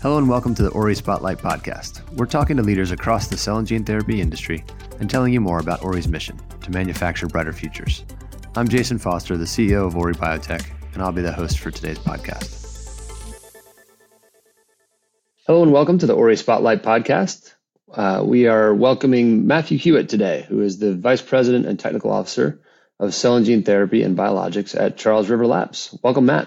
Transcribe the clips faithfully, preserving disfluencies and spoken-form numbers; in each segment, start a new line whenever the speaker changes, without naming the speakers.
Hello and welcome to the Ori Spotlight Podcast. We're talking to leaders across the cell and gene therapy industry and telling you more about Ori's mission to manufacture brighter futures. I'm Jason Foster, the C E O of Ori Biotech, and I'll be the host for today's podcast. Hello and welcome to the Ori Spotlight Podcast. Uh, we are welcoming Matthew Hewitt today, who is the Vice President and Technical Officer of Cell and Gene Therapy and Biologics at Charles River Labs. Welcome, Matt.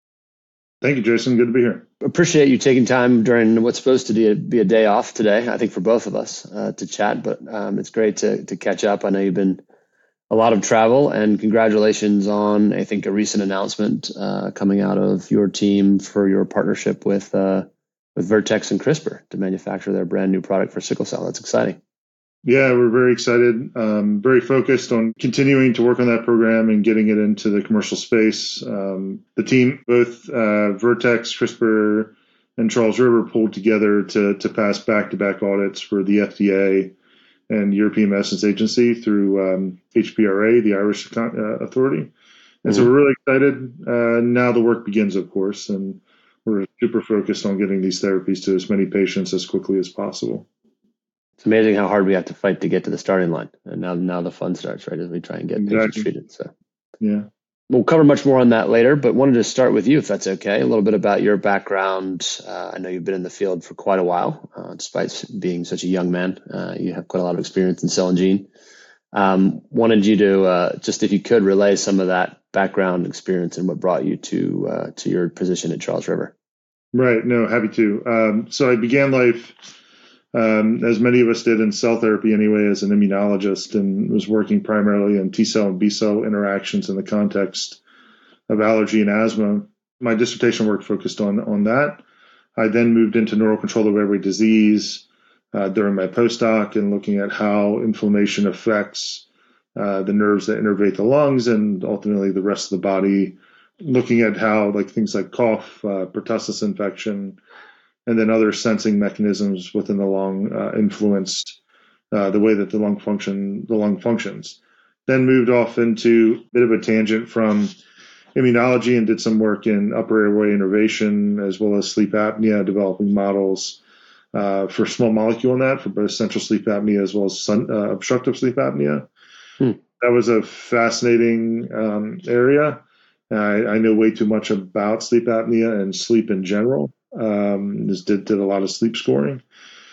Thank you, Jason. Good to be here.
Appreciate you taking time during what's supposed to be a, be a day off today, I think for both of us, uh, to chat, but um, it's great to, to catch up. I know you've been a lot of travel, and congratulations on, I think, a recent announcement uh, coming out of your team for your partnership with uh, with Vertex and CRISPR to manufacture their brand new product for sickle cell. That's exciting.
Yeah, we're very excited, um, very focused on continuing to work on that program and getting it into the commercial space. Um, the team, both uh, Vertex, CRISPR, and Charles River pulled together to, to pass back-to-back audits for the F D A and European Medicines Agency through um, H P R A, the Irish uh, authority. And mm-hmm. so we're really excited. Uh, now the work begins, of course, and we're super focused on getting these therapies to as many patients as quickly as possible.
It's amazing how hard we have to fight to get to the starting line. And now now the fun starts, right, as we try and get
exactly.
patients treated. So
yeah.
We'll cover much more on that later, but wanted to start with you, if that's okay. A little bit about your background. Uh, I know you've been in the field for quite a while, uh, despite being such a young man. Uh, you have quite a lot of experience in cell and gene. Um, wanted you to, uh, just if you could, relay some of that background experience and what brought you to uh, to your position at Charles River.
Right. No, happy to. Um, so I began life Um, as many of us did in cell therapy anyway, as an immunologist, and was working primarily in T-cell and B-cell interactions in the context of allergy and asthma. My dissertation work focused on, on that. I then moved into neural control of every disease uh, during my postdoc and looking at how inflammation affects uh, the nerves that innervate the lungs and ultimately the rest of the body, looking at how like things like cough, uh, pertussis infection, and then other sensing mechanisms within the lung uh, influenced uh, the way that the lung function the lung functions. Then moved off into a bit of a tangent from immunology and did some work in upper airway innervation as well as sleep apnea, developing models uh, for small molecule in that for both central sleep apnea as well as sun, uh, obstructive sleep apnea. Hmm. That was a fascinating um, area. I, I know way too much about sleep apnea and sleep in general. Um, just did, did a lot of sleep scoring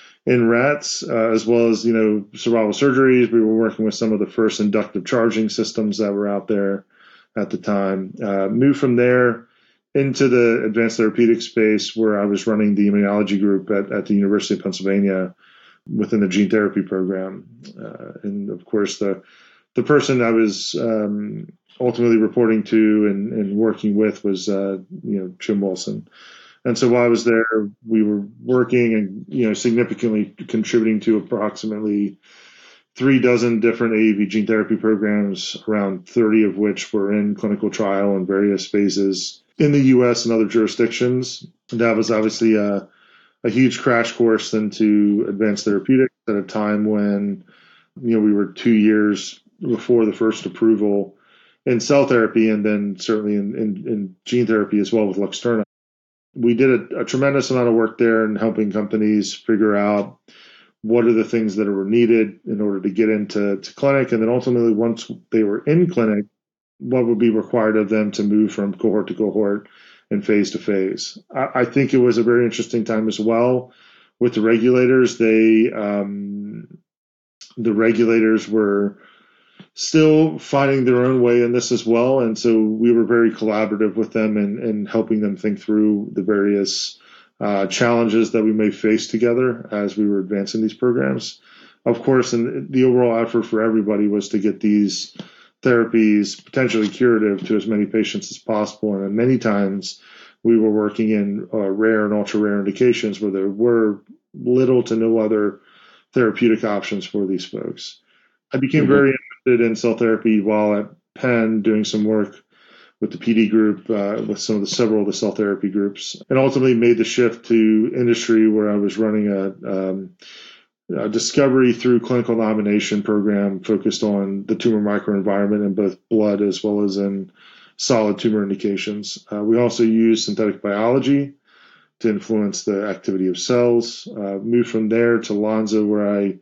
in rats, uh, as well as, you know, survival surgeries. We were working with some of the first inductive charging systems that were out there at the time. Uh, moved from there into the advanced therapeutic space where I was running the immunology group at, at the University of Pennsylvania within the gene therapy program. Uh, and of course, the, the person I was, um, ultimately reporting to and, and working with was, uh, you know, Jim Wilson. And so while I was there, we were working and, you know, significantly contributing to approximately three dozen different A A V gene therapy programs, around thirty of which were in clinical trial in various phases in the U S and other jurisdictions. And that was obviously a, a huge crash course into advanced therapeutics at a time when, you know, we were two years before the first approval in cell therapy and then certainly in, in, in gene therapy as well with Luxturna. We did a, a tremendous amount of work there in helping companies figure out what are the things that were needed in order to get into to clinic. And then ultimately, once they were in clinic, what would be required of them to move from cohort to cohort and phase to phase. I, I think it was a very interesting time as well with the regulators. They, um, the regulators were still finding their own way in this as well. And so we were very collaborative with them and, and helping them think through the various uh, challenges that we may face together as we were advancing these programs. Of course, and the overall effort for everybody was to get these therapies potentially curative to as many patients as possible. And many times we were working in uh, rare and ultra rare indications where there were little to no other therapeutic options for these folks. I became mm-hmm. very interested in cell therapy while at Penn doing some work with the P D group, uh, with some of the several of the cell therapy groups, and ultimately made the shift to industry where I was running a, um, a discovery through clinical nomination program focused on the tumor microenvironment in both blood as well as in solid tumor indications. Uh, we also use synthetic biology to influence the activity of cells. Uh, moved from there to Lonza, where I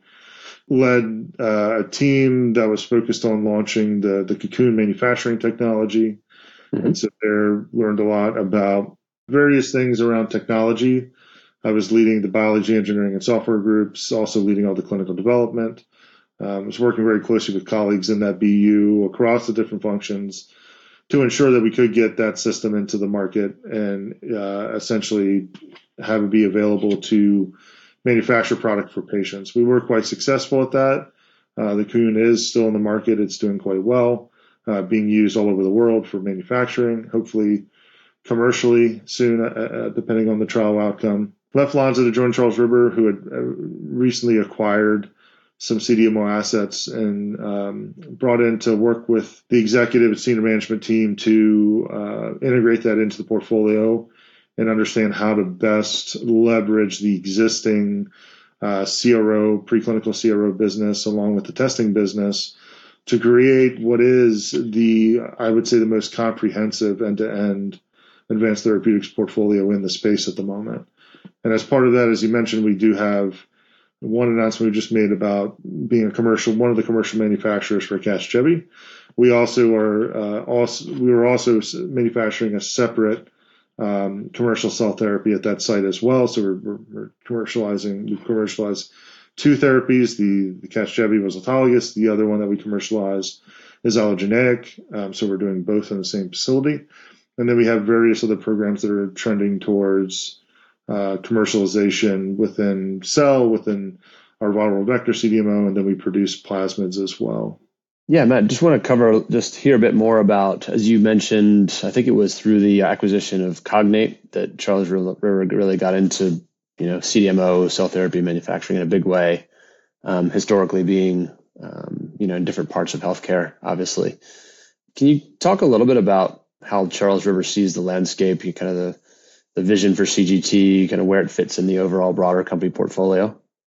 led uh, a team that was focused on launching the, the Cocoon manufacturing technology. Mm-hmm. And so there learned a lot about various things around technology. I was leading the biology, engineering, and software groups, also leading all the clinical development. Um, I was working very closely with colleagues in that B U across the different functions to ensure that we could get that system into the market and uh, essentially have it be available to manufacture product for patients. We were quite successful at that. Uh, the Cocoon is still in the market. It's doing quite well, uh, being used all over the world for manufacturing, hopefully commercially soon, uh, depending on the trial outcome. Left Lonza to join Charles River, who had uh, recently acquired some C D M O assets and um, brought in to work with the executive and senior management team to uh, integrate that into the portfolio and understand how to best leverage the existing uh, C R O, preclinical C R O business along with the testing business to create what is the, I would say, the most comprehensive end-to-end advanced therapeutics portfolio in the space at the moment. And as part of that, as you mentioned, we do have one announcement we just made about being a commercial, one of the commercial manufacturers for Casgevy. We also are uh, also we were also manufacturing a separate um, commercial cell therapy at that site as well. So we're, we're, we're commercializing. We commercialized two therapies. The the Casgevy was autologous. The other one that we commercialized is allogeneic. Um, so we're doing both in the same facility. And then we have various other programs that are trending towards Uh, commercialization within cell, within our viral vector C D M O, and then we produce plasmids as well.
Yeah, Matt, just want to cover, just hear a bit more about, as you mentioned, I think it was through the acquisition of Cognate that Charles River really got into, you know, C D M O, cell therapy manufacturing in a big way, um, historically being, um, you know, in different parts of healthcare, obviously. Can you talk a little bit about how Charles River sees the landscape, you kind of the the vision for C G T, kind of where it fits in the overall broader company portfolio?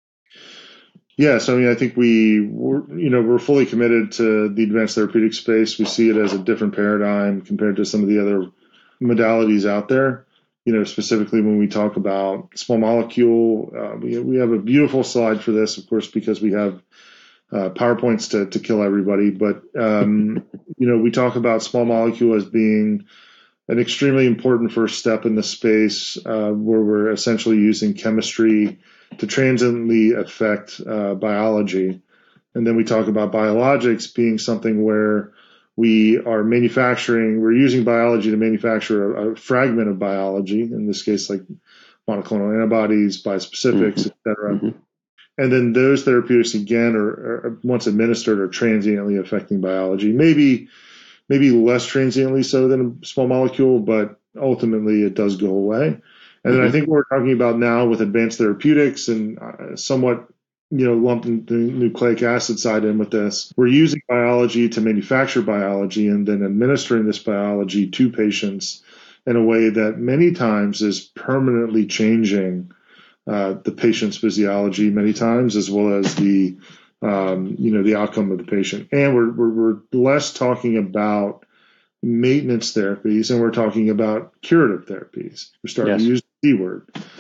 Yes, I mean, I think we, we're, you know, we're fully committed to the advanced therapeutic space. We see it as a different paradigm compared to some of the other modalities out there. You know, specifically when we talk about small molecule, uh, we we have a beautiful slide for this, of course, because we have uh, PowerPoints to to kill everybody. But um, you know, we talk about small molecule as being an extremely important first step in the space, uh, where we're essentially using chemistry to transiently affect uh, biology. And then we talk about biologics being something where we are manufacturing, we're using biology to manufacture a, a fragment of biology, in this case, like monoclonal antibodies, bispecifics, mm-hmm. et cetera. Mm-hmm. And then those therapeutics, again, are, are once administered, are transiently affecting biology. Maybe Maybe less transiently so than a small molecule, but ultimately it does go away. And mm-hmm. then I think what we're talking about now with advanced therapeutics and uh, somewhat, you know, lumping the nucleic acid side in with this, we're using biology to manufacture biology and then administering this biology to patients in a way that many times is permanently changing uh, the patient's physiology many times, as well as the Um, you know, the outcome of the patient. And we're, we're, we're less talking about maintenance therapies and we're talking about curative therapies. We're starting yes. to use the C word.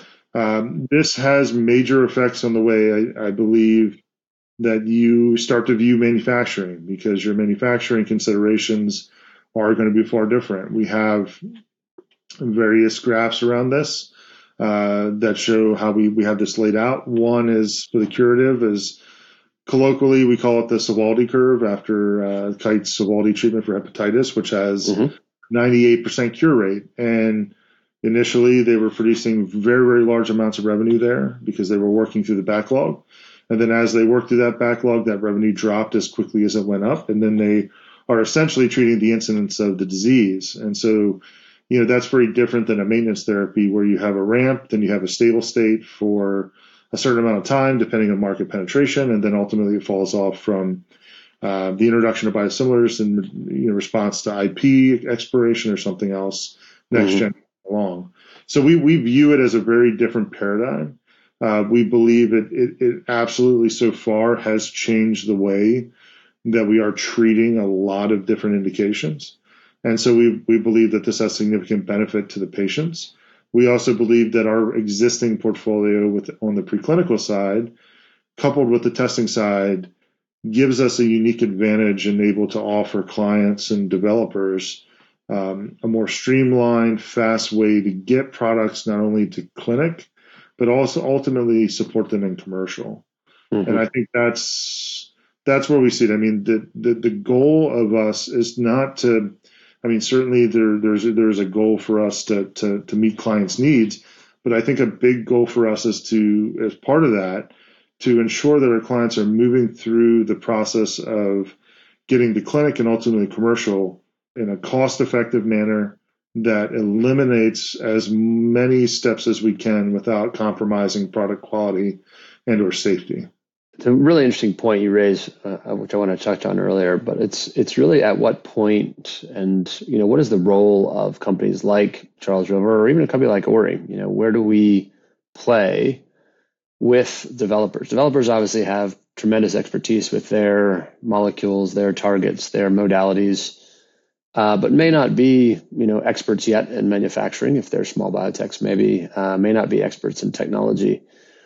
Um, this has major effects on the way I, I believe that you start to view manufacturing, because your manufacturing considerations are going to be far different. We have various graphs around this uh, that show how we, we have this laid out. One is for the curative is, colloquially, we call it the Sovaldi curve after uh, Kite's Sovaldi treatment for hepatitis, which has mm-hmm. ninety-eight percent cure rate. And initially, they were producing very, very large amounts of revenue there because they were working through the backlog. And then as they worked through that backlog, that revenue dropped as quickly as it went up. And then they are essentially treating the incidence of the disease. And so, you know, that's very different than a maintenance therapy where you have a ramp, then you have a stable state for a certain amount of time, depending on market penetration, and then ultimately it falls off from uh, the introduction of biosimilars in you know, response to I P expiration or something else next mm-hmm. gen along. So we, we view it as a very different paradigm. Uh, we believe it, it, it absolutely so far has changed the way that we are treating a lot of different indications. And so we, we believe that this has significant benefit to the patients. We also believe that our existing portfolio with on the preclinical side, coupled with the testing side, gives us a unique advantage and able to offer clients and developers um, a more streamlined, fast way to get products not only to clinic, but also ultimately support them in commercial. Mm-hmm. And I think that's that's where we see it. I mean, the, the the goal of us is not to, I mean, certainly there there's a, there's a goal for us to to to meet clients' needs, but I think a big goal for us is to, as part of that, to ensure that our clients are moving through the process of getting to clinic and ultimately commercial in a cost-effective manner that eliminates as many steps as we can without compromising product quality and or safety.
It's a really interesting point you raised, uh, which I want to touch on earlier, but it's it's really at what point, and you know, what is the role of companies like Charles River or even a company like Ori? You know, where do we play with developers? Developers obviously have tremendous expertise with their molecules, their targets, their modalities, uh, but may not be, you know, experts yet in manufacturing. If they're small biotechs, maybe uh, may not be experts in technology.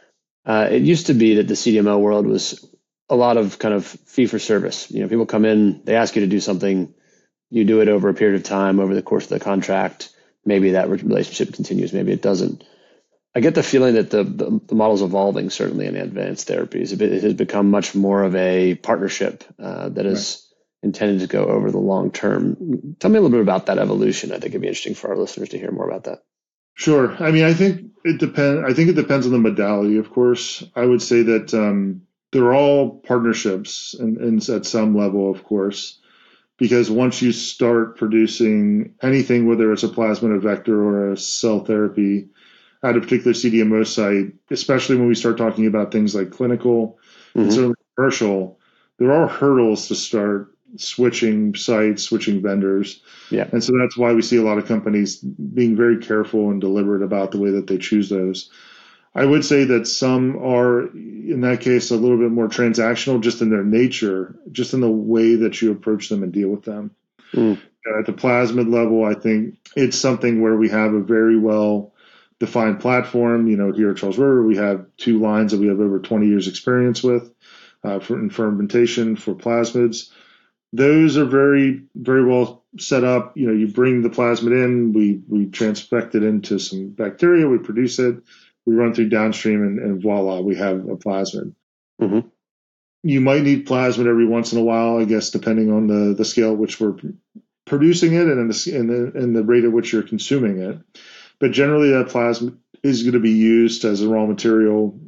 Uh, it used to be that the C D M O world was a lot of kind of fee for service. You know, people come in, they ask you to do something, you do it over a period of time, over the course of the contract. Maybe that relationship continues, maybe it doesn't. I get the feeling that the, the, the model is evolving, certainly in advanced therapies. It has become much more of a partnership uh, that is right. intended to go over the long term. Tell me a little bit about that evolution. I think it'd be interesting for our listeners to hear more about that.
Sure. I mean, I think it depends. I think it depends on the modality, of course. I would say that um, they're all partnerships and, and at some level, of course, because once you start producing anything, whether it's a plasmid, a vector, or a cell therapy, at a particular C D M O site, especially when we start talking about things like clinical mm-hmm. and certainly commercial, there are hurdles to start switching sites, switching vendors.
Yeah.
And so that's why we see a lot of companies being very careful and deliberate about the way that they choose those. I would say that some are, in that case, a little bit more transactional just in their nature, just in the way that you approach them and deal with them. Mm. At the plasmid level, I think it's something where we have a very well defined platform. You know, here at Charles River, we have two lines that we have over twenty years experience with uh, for in fermentation for plasmids. Those are very, very well set up. You know, you bring the plasmid in, we we transfect it into some bacteria, we produce it, we run through downstream, and, and voila, we have a plasmid. Mm-hmm. You might need plasmid every once in a while, I guess, depending on the, the scale at which we're producing it and in the, in the, in the rate at which you're consuming it. But generally, that plasmid is going to be used as a raw material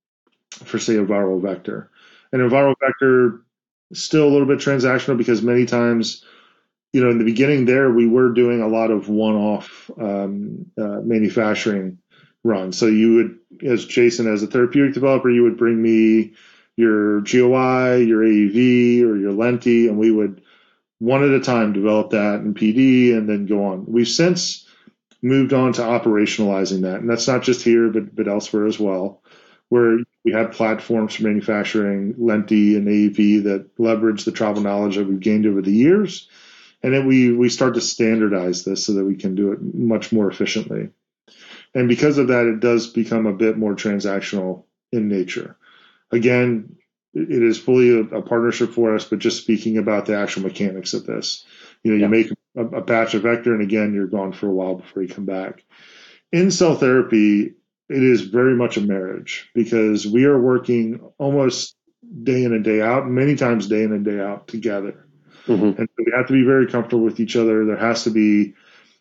for, say, a viral vector. And a viral vector is still a little bit transactional because many times, you know, in the beginning there, we were doing a lot of one-off um, uh, manufacturing runs. So you would, as Jason, as a therapeutic developer, you would bring me your G O I, your A A V, or your Lenti, and we would one at a time develop that in P D and then go on. We've since moved on to operationalizing that. And that's not just here, but, but elsewhere as well, where we have platforms for manufacturing Lenti and A A V that leverage the travel knowledge that we've gained over the years. And then we, we start to standardize this so that we can do it much more efficiently. And because of that, it does become a bit more transactional in nature. Again, it is fully a, a partnership for us, but just speaking about the actual mechanics of this. You know, you yeah. make a, a batch of vector, and again, you're gone for a while before you come back. In cell therapy, it is very much a marriage because we are working almost day in and day out, many times day in and day out together. Mm-hmm. And so we have to be very comfortable with each other. There has to be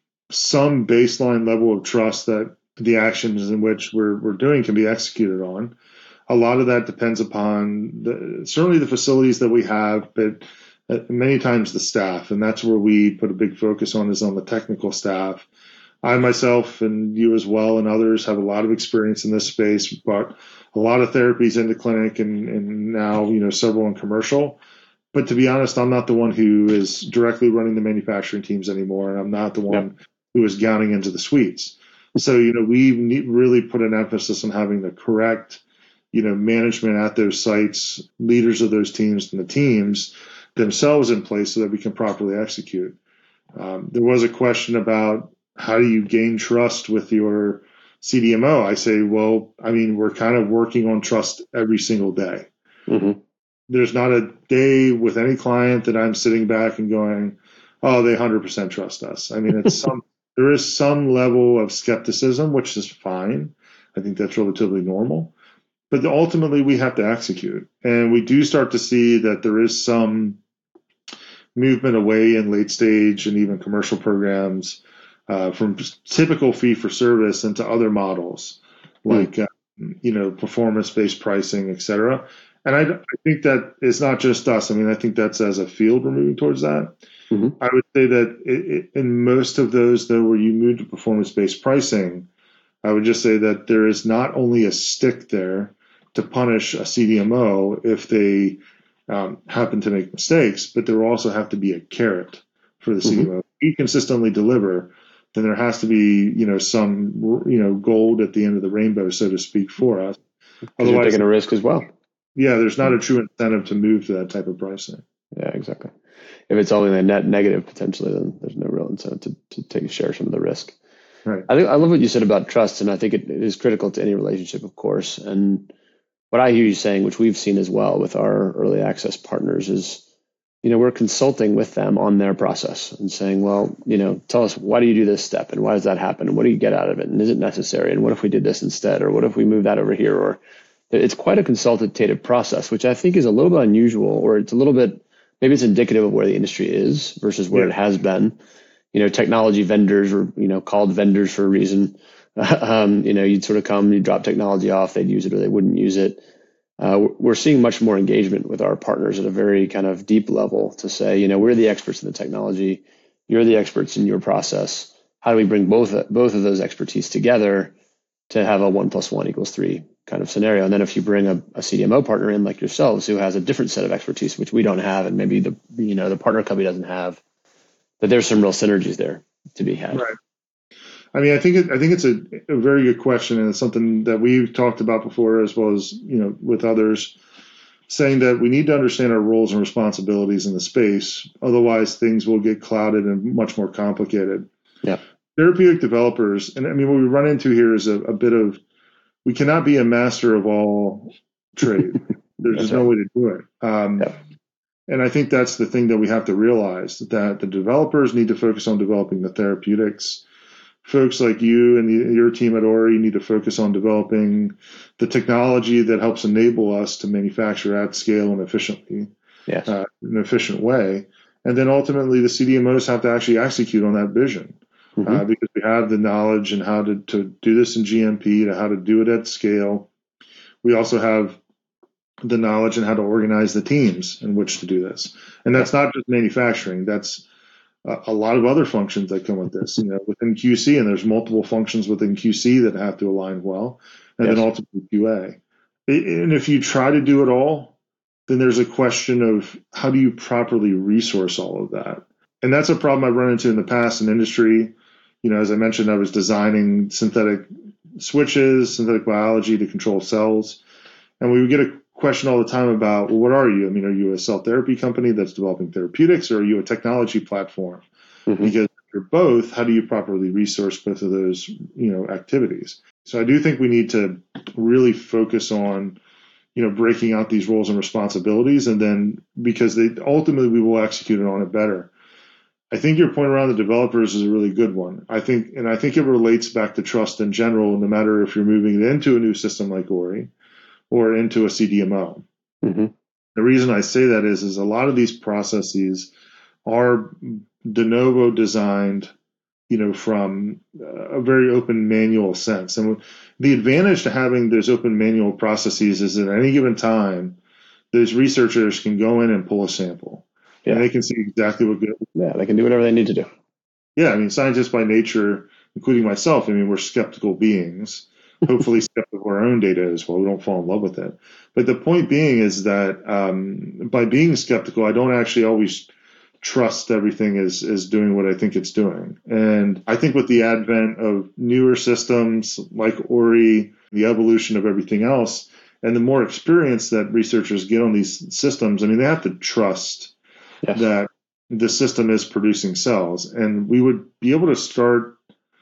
some baseline level of trust that the actions in which we're we're doing can be executed on. A lot of that depends upon the, certainly the facilities that we have, but many times the staff, and that's where we put a big focus on is on the technical staff. I myself and you as well and others have a lot of experience in this space, but a lot of therapies in the clinic and, and now, you know, several in commercial. But to be honest, I'm not the one who is directly running the manufacturing teams anymore, and I'm not the one yep. who is gowning into the suites. So, you know, we need really put an emphasis on having the correct, you know, management at those sites, leaders of those teams and the teams themselves in place so that we can properly execute. Um, there was a question about how do you gain trust with your C D M O? I say, well, I mean, we're kind of working on trust every single day.
Mm-hmm.
There's not a day with any client that I'm sitting back and going, oh, they one hundred percent trust us. I mean, it's some, there is some level of skepticism, which is fine. I think that's relatively normal. But ultimately, we have to execute. And we do start to see that there is some movement away in late stage and even commercial programs uh, from typical fee for service into other models like, mm. uh, you know, performance-based pricing, et cetera. And I, I think that it's not just us. I mean, I think that's as a field we're moving towards that. Mm-hmm. I would say that it, it, in most of those, though, where you move to performance-based pricing, I would just say that there is not only a stick there to punish a C D M O if they um, happen to make mistakes, but there will also have to be a carrot for the mm-hmm. C D M O. If you consistently deliver, then there has to be, you know, some, you know, gold at the end of the rainbow, so to speak, for us.
Otherwise, you're taking a risk as well.
Yeah, there's not a true incentive to move to that type of pricing.
Yeah, exactly. If it's only a net negative potentially, then there's no real incentive to, to take a share of some of the risk.
Right.
I think I love what you said about trust, and I think it, it is critical to any relationship, of course. And what I hear you saying, which we've seen as well with our early access partners, is, you know, we're consulting with them on their process and saying, well, you know, tell us, why do you do this step, and why does that happen, and what do you get out of it, and is it necessary, and what if we did this instead, or what if we move that over here? Or it's quite a consultative process, which I think is a little bit unusual, or it's a little bit, maybe it's indicative of where the industry is versus where yeah. it has been. You know, technology vendors were, you know, called vendors for a reason. um, you know, you'd sort of come, you'd drop technology off, they'd use it or they wouldn't use it. Uh, we're seeing much more engagement with our partners at a very kind of deep level to say, you know, we're the experts in the technology, you're the experts in your process. How do we bring both both of those expertise together to have a one plus one equals three kind of scenario? And then if you bring a, a C D M O partner in like yourselves who has a different set of expertise, which we don't have, and maybe the you know the partner company doesn't have, that there's some real synergies there to be had.
Right. I mean, I think it, I think it's a, a very good question, and it's something that we've talked about before, as well as you know with others, saying that we need to understand our roles and responsibilities in the space. Otherwise, things will get clouded and much more complicated.
Yeah.
Therapeutic developers, and I mean, what we run into here is a, a bit of we cannot be a master of all trade. There's just right. no way to do it. Um, yeah. And I think that's the thing that we have to realize, that the developers need to focus on developing the therapeutics. Folks like you and the, your team at Ori need to focus on developing the technology that helps enable us to manufacture at scale and efficiently,
yes.
uh, in an efficient way. And then ultimately the C D M Os have to actually execute on that vision mm-hmm. uh, because we have the knowledge and how to, to do this in G M P, to how to do it at scale. We also have the knowledge and how to organize the teams in which to do this. And that's not just manufacturing. That's a, a lot of other functions that come with this, you know, within Q C, and there's multiple functions within Q C that have to align well, and yes. then ultimately Q A. And if you try to do it all, then there's a question of how do you properly resource all of that? And that's a problem I've run into in the past in industry. You know, as I mentioned, I was designing synthetic switches, synthetic biology to control cells. And we would get a question all the time about, well, what are you? I mean, are you a cell therapy company that's developing therapeutics, or are you a technology platform? Mm-hmm. Because if you're both, how do you properly resource both of those, you know, activities? So I do think we need to really focus on, you know, breaking out these roles and responsibilities, and then because they ultimately we will execute on it better. I think your point around the developers is a really good one. I think, and I think it relates back to trust in general, no matter if you're moving into a new system like Ori or into a C D M O. Mm-hmm. The reason I say that is, is a lot of these processes are de novo designed, you know, from a very open manual sense. And the advantage to having those open manual processes is that at any given time, those researchers can go in and pull a sample. Yeah. And they can see exactly what good.
Yeah, they can do whatever they need to do.
Yeah, I mean, scientists by nature, including myself, I mean, we're skeptical beings. Hopefully skeptical of our own data as well. We don't fall in love with it. But the point being is that um, by being skeptical, I don't actually always trust everything is, is doing what I think it's doing. And I think with the advent of newer systems like Ori, the evolution of everything else, and the more experience that researchers get on these systems, I mean, they have to trust yes. that the system is producing cells. And we would be able to start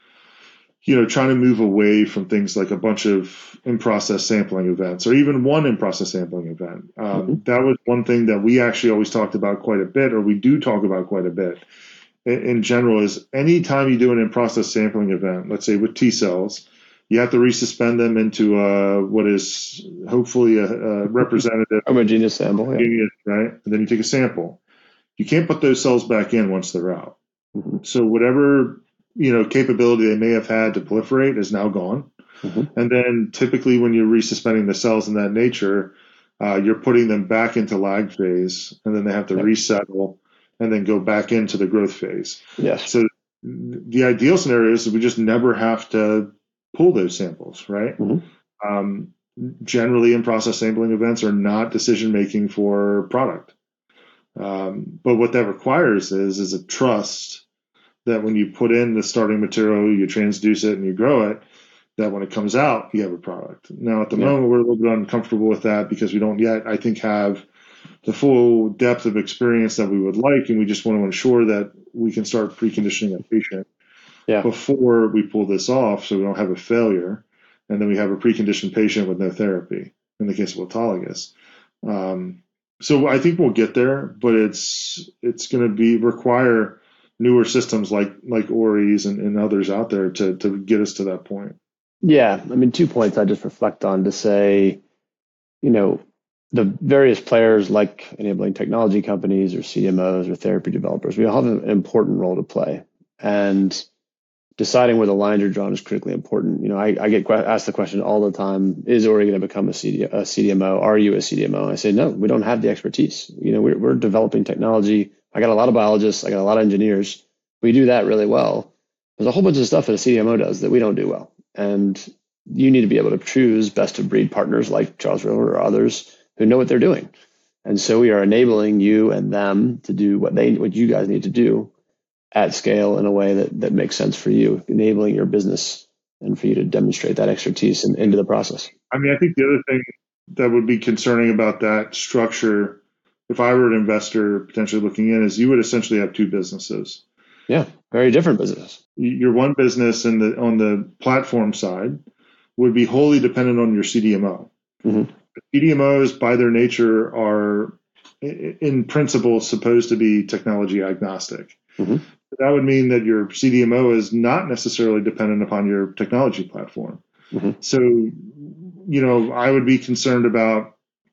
you know, trying to move away from things like a bunch of in-process sampling events or even one in-process sampling event.
Mm-hmm.
Um, that was one thing that we actually always talked about quite a bit, or we do talk about quite a bit in, in general, is anytime you do an in-process sampling event, let's say with T cells, you have to resuspend them into uh, what is hopefully a, a representative
Homogeneous sample, yeah.
homogeneous, right? And then you take a sample. You can't put those cells back in once they're out.
Mm-hmm.
So whatever, you know, capability they may have had to proliferate is now gone.
Mm-hmm.
And then typically when you're resuspending the cells in that nature, uh, you're putting them back into lag phase, and then they have to
Yep.
resettle and then go back into the growth phase.
Yes.
So the ideal scenario is we just never have to pull those samples, right?
Mm-hmm.
Um, generally, in-process sampling events are not decision-making for product. Um, but what that requires is, is a trust that when you put in the starting material, you transduce it and you grow it, that when it comes out, you have a product. Now, at the
Yeah.
moment, we're a little bit uncomfortable with that because we don't yet, I think, have the full depth of experience that we would like, and we just want to ensure that we can start preconditioning a patient
Yeah.
before we pull this off so we don't have a failure, and then we have a preconditioned patient with no therapy in the case of autologous. Um, so I think we'll get there, but it's it's going to be require newer systems like like Ori's and, and others out there to to get us to that point.
Yeah. I mean, two points I just reflect on to say, you know, the various players like enabling technology companies or C M Os or therapy developers, we all have an important role to play. And deciding where the lines are drawn is critically important. You know, I, I get asked the question all the time, is Ori going to become a, C D, a C D M O? Are you a C D M O? I say, no, we don't have the expertise. You know, we're, we're developing technology. I got a lot of biologists. I got a lot of engineers. We do that really well. There's a whole bunch of stuff that a C D M O does that we don't do well. And you need to be able to choose best of breed partners like Charles River or others who know what they're doing. And so we are enabling you and them to do what they, what you guys need to do at scale in a way that, that makes sense for you, enabling your business and for you to demonstrate that expertise in, into the process.
I mean, I think the other thing that would be concerning about that structure, if I were an investor potentially looking in, is you would essentially have two businesses.
Yeah, very different business.
Your one business in the on the platform side would be wholly dependent on your C D M O.
Mm-hmm.
C D M Os, by their nature, are in principle supposed to be technology agnostic.
Mm-hmm.
That would mean that your C D M O is not necessarily dependent upon your technology platform.
Mm-hmm.
So, you know, I would be concerned about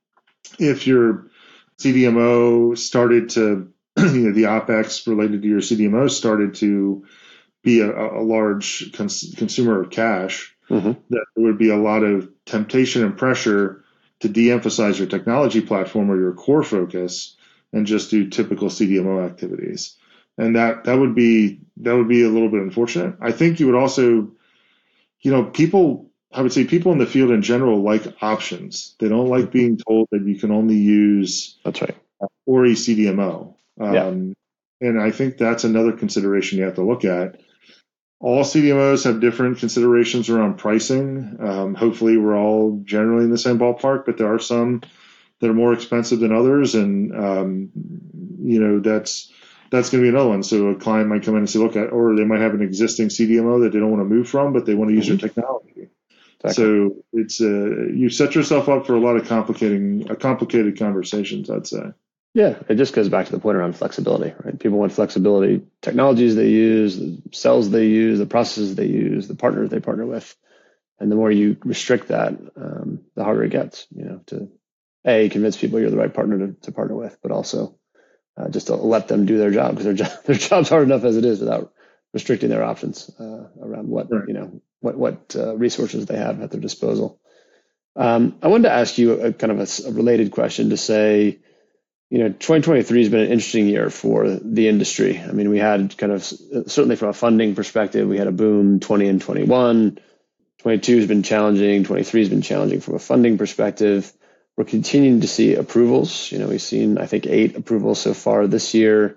if your C D M O started to, you know, the OpEx related to your C D M O started to be a, a large cons- consumer of cash,
mm-hmm.
that there would be a lot of temptation and pressure to de-emphasize your technology platform or your core focus and just do typical C D M O activities. And that, that would be that would be a little bit unfortunate. I think you would also, you know, people, I would say people in the field in general like options. They don't like being told that you can only use
That's right.
Ori C D M O. Um,
Yeah.
And I think that's another consideration you have to look at. All C D M Os have different considerations around pricing. Um, hopefully, we're all generally in the same ballpark, but there are some that are more expensive than others, and um, you know that's that's going to be another one. So a client might come in and say, "Look," or they might have an existing C D M O that they don't want to move from, but they want to use mm-hmm. their technology. Exactly. So it's uh, you set yourself up for a lot of complicating, uh, complicated conversations, I'd say.
Yeah, it just goes back to the point around flexibility, right? People want flexibility, technologies they use, the cells they use, the processes they use, the partners they partner with. And the more you restrict that, um, the harder it gets, you know, to A, convince people you're the right partner to, to partner with, but also uh, just to let them do their job, because their, job, their job's hard enough as it is without restricting their options uh, around what, right. you know, what, what uh, resources they have at their disposal. Um, I wanted to ask you a kind of a, a related question to say, you know, twenty twenty-three has been an interesting year for the industry. I mean, we had kind of, certainly from a funding perspective, we had a boom twenty and twenty-one. twenty-two has been challenging. twenty-three has been challenging from a funding perspective. We're continuing to see approvals. You know, we've seen, I think, eight approvals so far this year.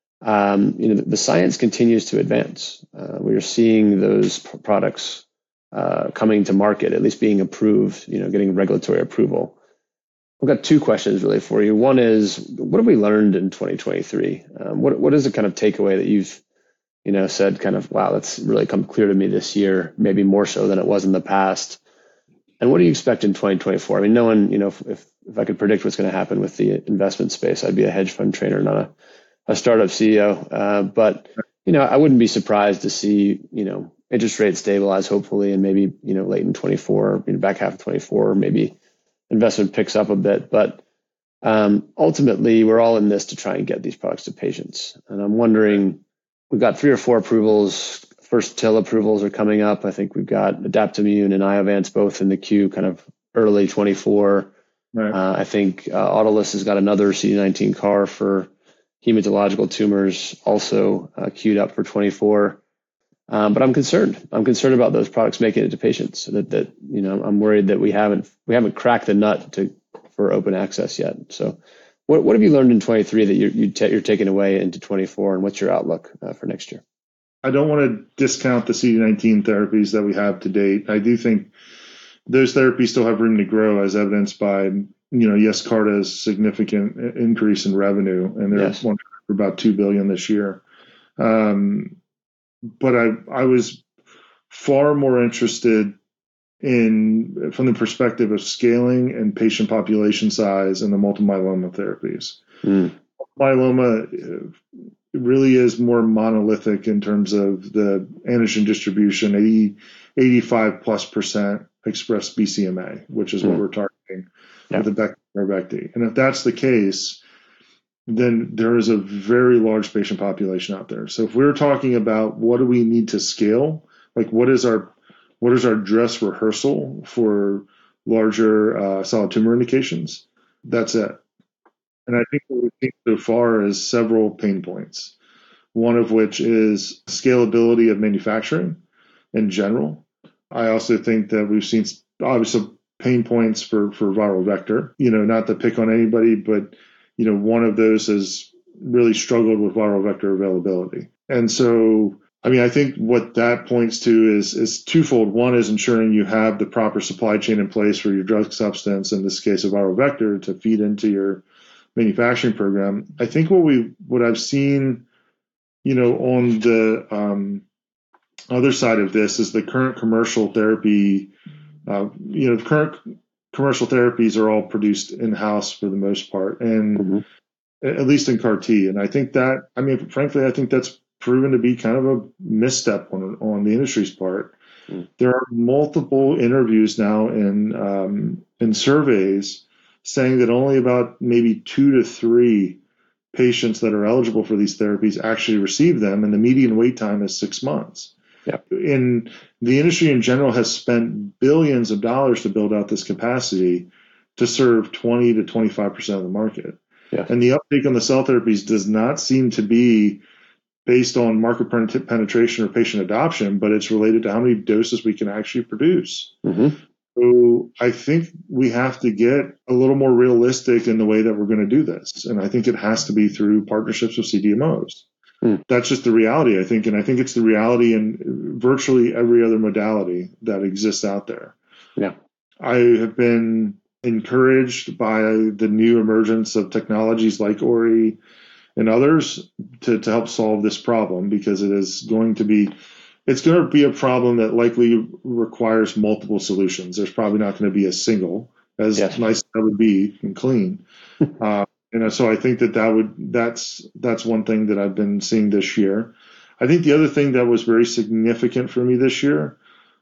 Um, you know, the, the science continues to advance. Uh, we are seeing those p- products uh, coming to market, at least being approved, you know, getting regulatory approval. I've got two questions really for you. One is, what have we learned in twenty twenty-three? Um, what what is the kind of takeaway that you've you know, said kind of, wow, that's really come clear to me this year, maybe more so than it was in the past? And what do you expect in twenty twenty-four? I mean, no one, you know, if, if, if I could predict what's going to happen with the investment space, I'd be a hedge fund trader, not a, a startup C E O. Uh, but, you know, I wouldn't be surprised to see, you know, interest rates stabilize, hopefully, and maybe, you know, late in twenty-four, you know, back half of twenty-four, maybe investment picks up a bit. But um, ultimately, we're all in this to try and get these products to patients. And I'm wondering, we've got three or four approvals. First T I L approvals are coming up. I think we've got Adaptimmune and Iovance both in the queue, kind of early twenty-four.
Right.
Uh, I think uh, Autolus has got another C D nineteen C A R for hematological tumors also uh, queued up for twenty-four. Um, but I'm concerned. I'm concerned about those products making it to patients. That that you know, I'm worried that we haven't we haven't cracked the nut to for open access yet. So, what what have you learned in twenty-three that you're you t- you're taking away into twenty-four, and what's your outlook uh, for next year?
I don't want to discount the C D nineteen therapies that we have to date. I do think those therapies still have room to grow, as evidenced by, you know, Yescarta's significant increase in revenue, and they're yes. for about two billion dollars this year. Um, but I I was far more interested in, from the perspective of scaling and patient population size in the multiple myeloma therapies. Mm. Myeloma really is more monolithic in terms of the antigen distribution. eighty, eighty-five plus percent express B C M A, which is mm. what we're targeting yeah. with the Bexmarilimab. And if that's the case, then there is a very large patient population out there. So if we're talking about what do we need to scale, like what is our what is our dress rehearsal for larger uh, solid tumor indications, that's it. And I think what we've seen so far is several pain points, one of which is scalability of manufacturing in general. I also think that we've seen obviously pain points for, for viral vector, you know, not to pick on anybody, but, you know, one of those has really struggled with viral vector availability. And so, I mean, I think what that points to is, is twofold. One is ensuring you have the proper supply chain in place for your drug substance, in this case, a viral vector, to feed into your manufacturing program. I think what we, what I've seen, you know, on the um, other side of this is the current commercial therapy. Uh, you know, the current commercial therapies are all produced in-house for the most part, and mm-hmm. at least in C A R T. And I think that, I mean, frankly, I think that's proven to be kind of a misstep on on the industry's part. Mm. There are multiple interviews now in um, in surveys saying that only about maybe two to three patients that are eligible for these therapies actually receive them, and the median wait time is six months. Yeah. And the industry in general has spent billions of dollars to build out this capacity to serve twenty to twenty-five percent of the market. Yeah. And the uptake on the cell therapies does not seem to be based on market penetration or patient adoption, but it's related to how many doses we can actually produce. Mm-hmm. So I think we have to get a little more realistic in the way that we're going to do this. And I think it has to be through partnerships with C D M Os. Mm. That's just the reality, I think. And I think it's the reality in virtually every other modality that exists out there. Yeah. I have been encouraged by the new emergence of technologies like Ori and others to, to help solve this problem, because it is going to be It's going to be a problem that likely requires multiple solutions. There's probably not going to be a single, as yes. nice as that would be and clean. uh, and so I think that, that would that's that's one thing that I've been seeing this year. I think the other thing that was very significant for me this year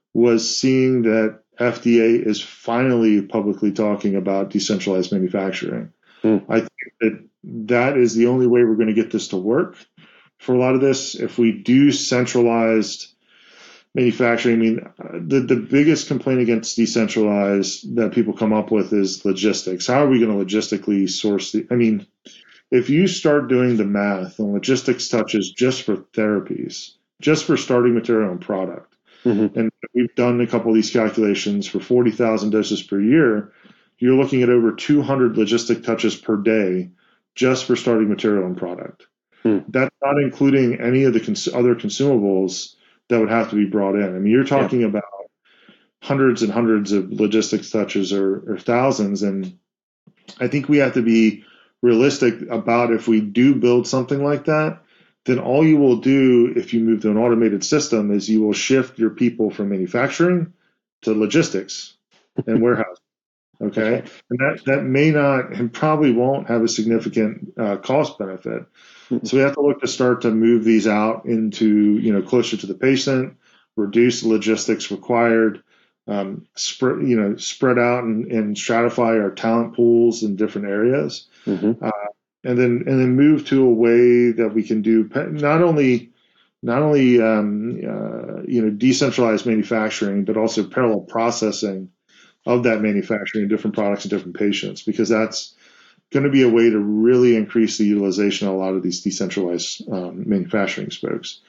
was seeing that F D A is finally publicly talking about decentralized manufacturing. Mm. I think that that is the only way we're going to get this to work. For a lot of this, if we do centralized manufacturing, I mean, the, the biggest complaint against decentralized that people come up with is logistics. How are we going to logistically source the, I mean, if you start doing the math on logistics touches just for therapies, just for starting material and product, mm-hmm. and we've done a couple of these calculations for forty thousand doses per year, you're looking at over two hundred logistic touches per day just for starting material and product. Hmm. That's not including any of the cons- other consumables that would have to be brought in. I mean, you're talking yeah. about hundreds and hundreds of logistics touches, or, or thousands. And I think we have to be realistic about, if we do build something like that, then all you will do if you move to an automated system is you will shift your people from manufacturing to logistics and warehousing. Okay.
Right.
And that, that may not and probably won't have a significant uh, cost benefit.
Mm-hmm.
So we have to look to start to move these out into, you know, closer to the patient, reduce the logistics required, um, spread, you know, spread out and, and stratify our talent pools in different areas.
Mm-hmm.
Uh, and then, and then move to a way that we can do not only, not only, um, uh, you know, decentralized manufacturing, but also parallel processing of that manufacturing, different products and different patients, because that's going to be a way to really increase the utilization of a lot of these decentralized um, manufacturing spokes.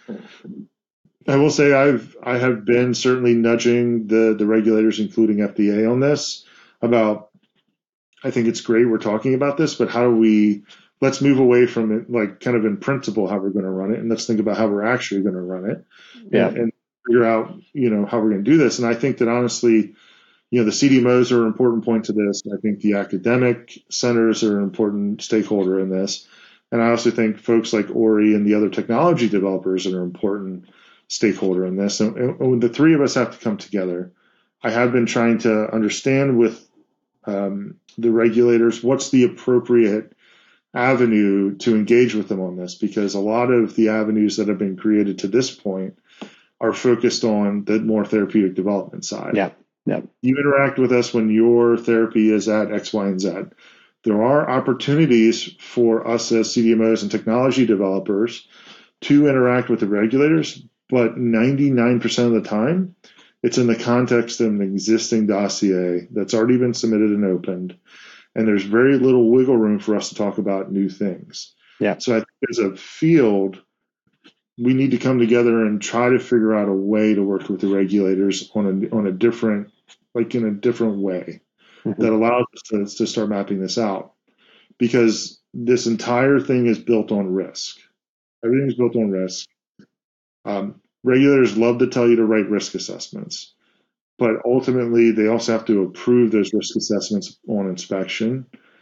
I will say I've I have been certainly nudging the the regulators, including F D A, on this about. I think it's great we're talking about this, but how do we let's move away from it, like kind of in principle how we're going to run it, and let's think about how we're actually going to run it,
Yeah.
and, and figure out you know how we're going to do this. And I think that honestly. You know, the C D M Os are an important point to this. I think the academic centers are an important stakeholder in this. And I also think folks like Ori and the other technology developers are an important stakeholder in this. And, and the three of us have to come together. I have been trying to understand with um, the regulators what's the appropriate avenue to engage with them on this, because a lot of the avenues that have been created to this point are focused on the more therapeutic development side.
Yeah. Yep.
You interact with us when your therapy is at X, Y, and Z. There are opportunities for us as C D M Os and technology developers to interact with the regulators, but ninety-nine percent of the time, it's in the context of an existing dossier that's already been submitted and opened, and there's very little wiggle room for us to talk about new things.
Yeah.
So I think as a field, we need to come together and try to figure out a way to work with the regulators on a on a different, like in a different way mm-hmm. that allows us to, to start mapping this out. Because this entire thing is built on risk. Everything is built on risk. Um, regulators love to tell you to write risk assessments, but ultimately they also have to approve those risk assessments on inspection.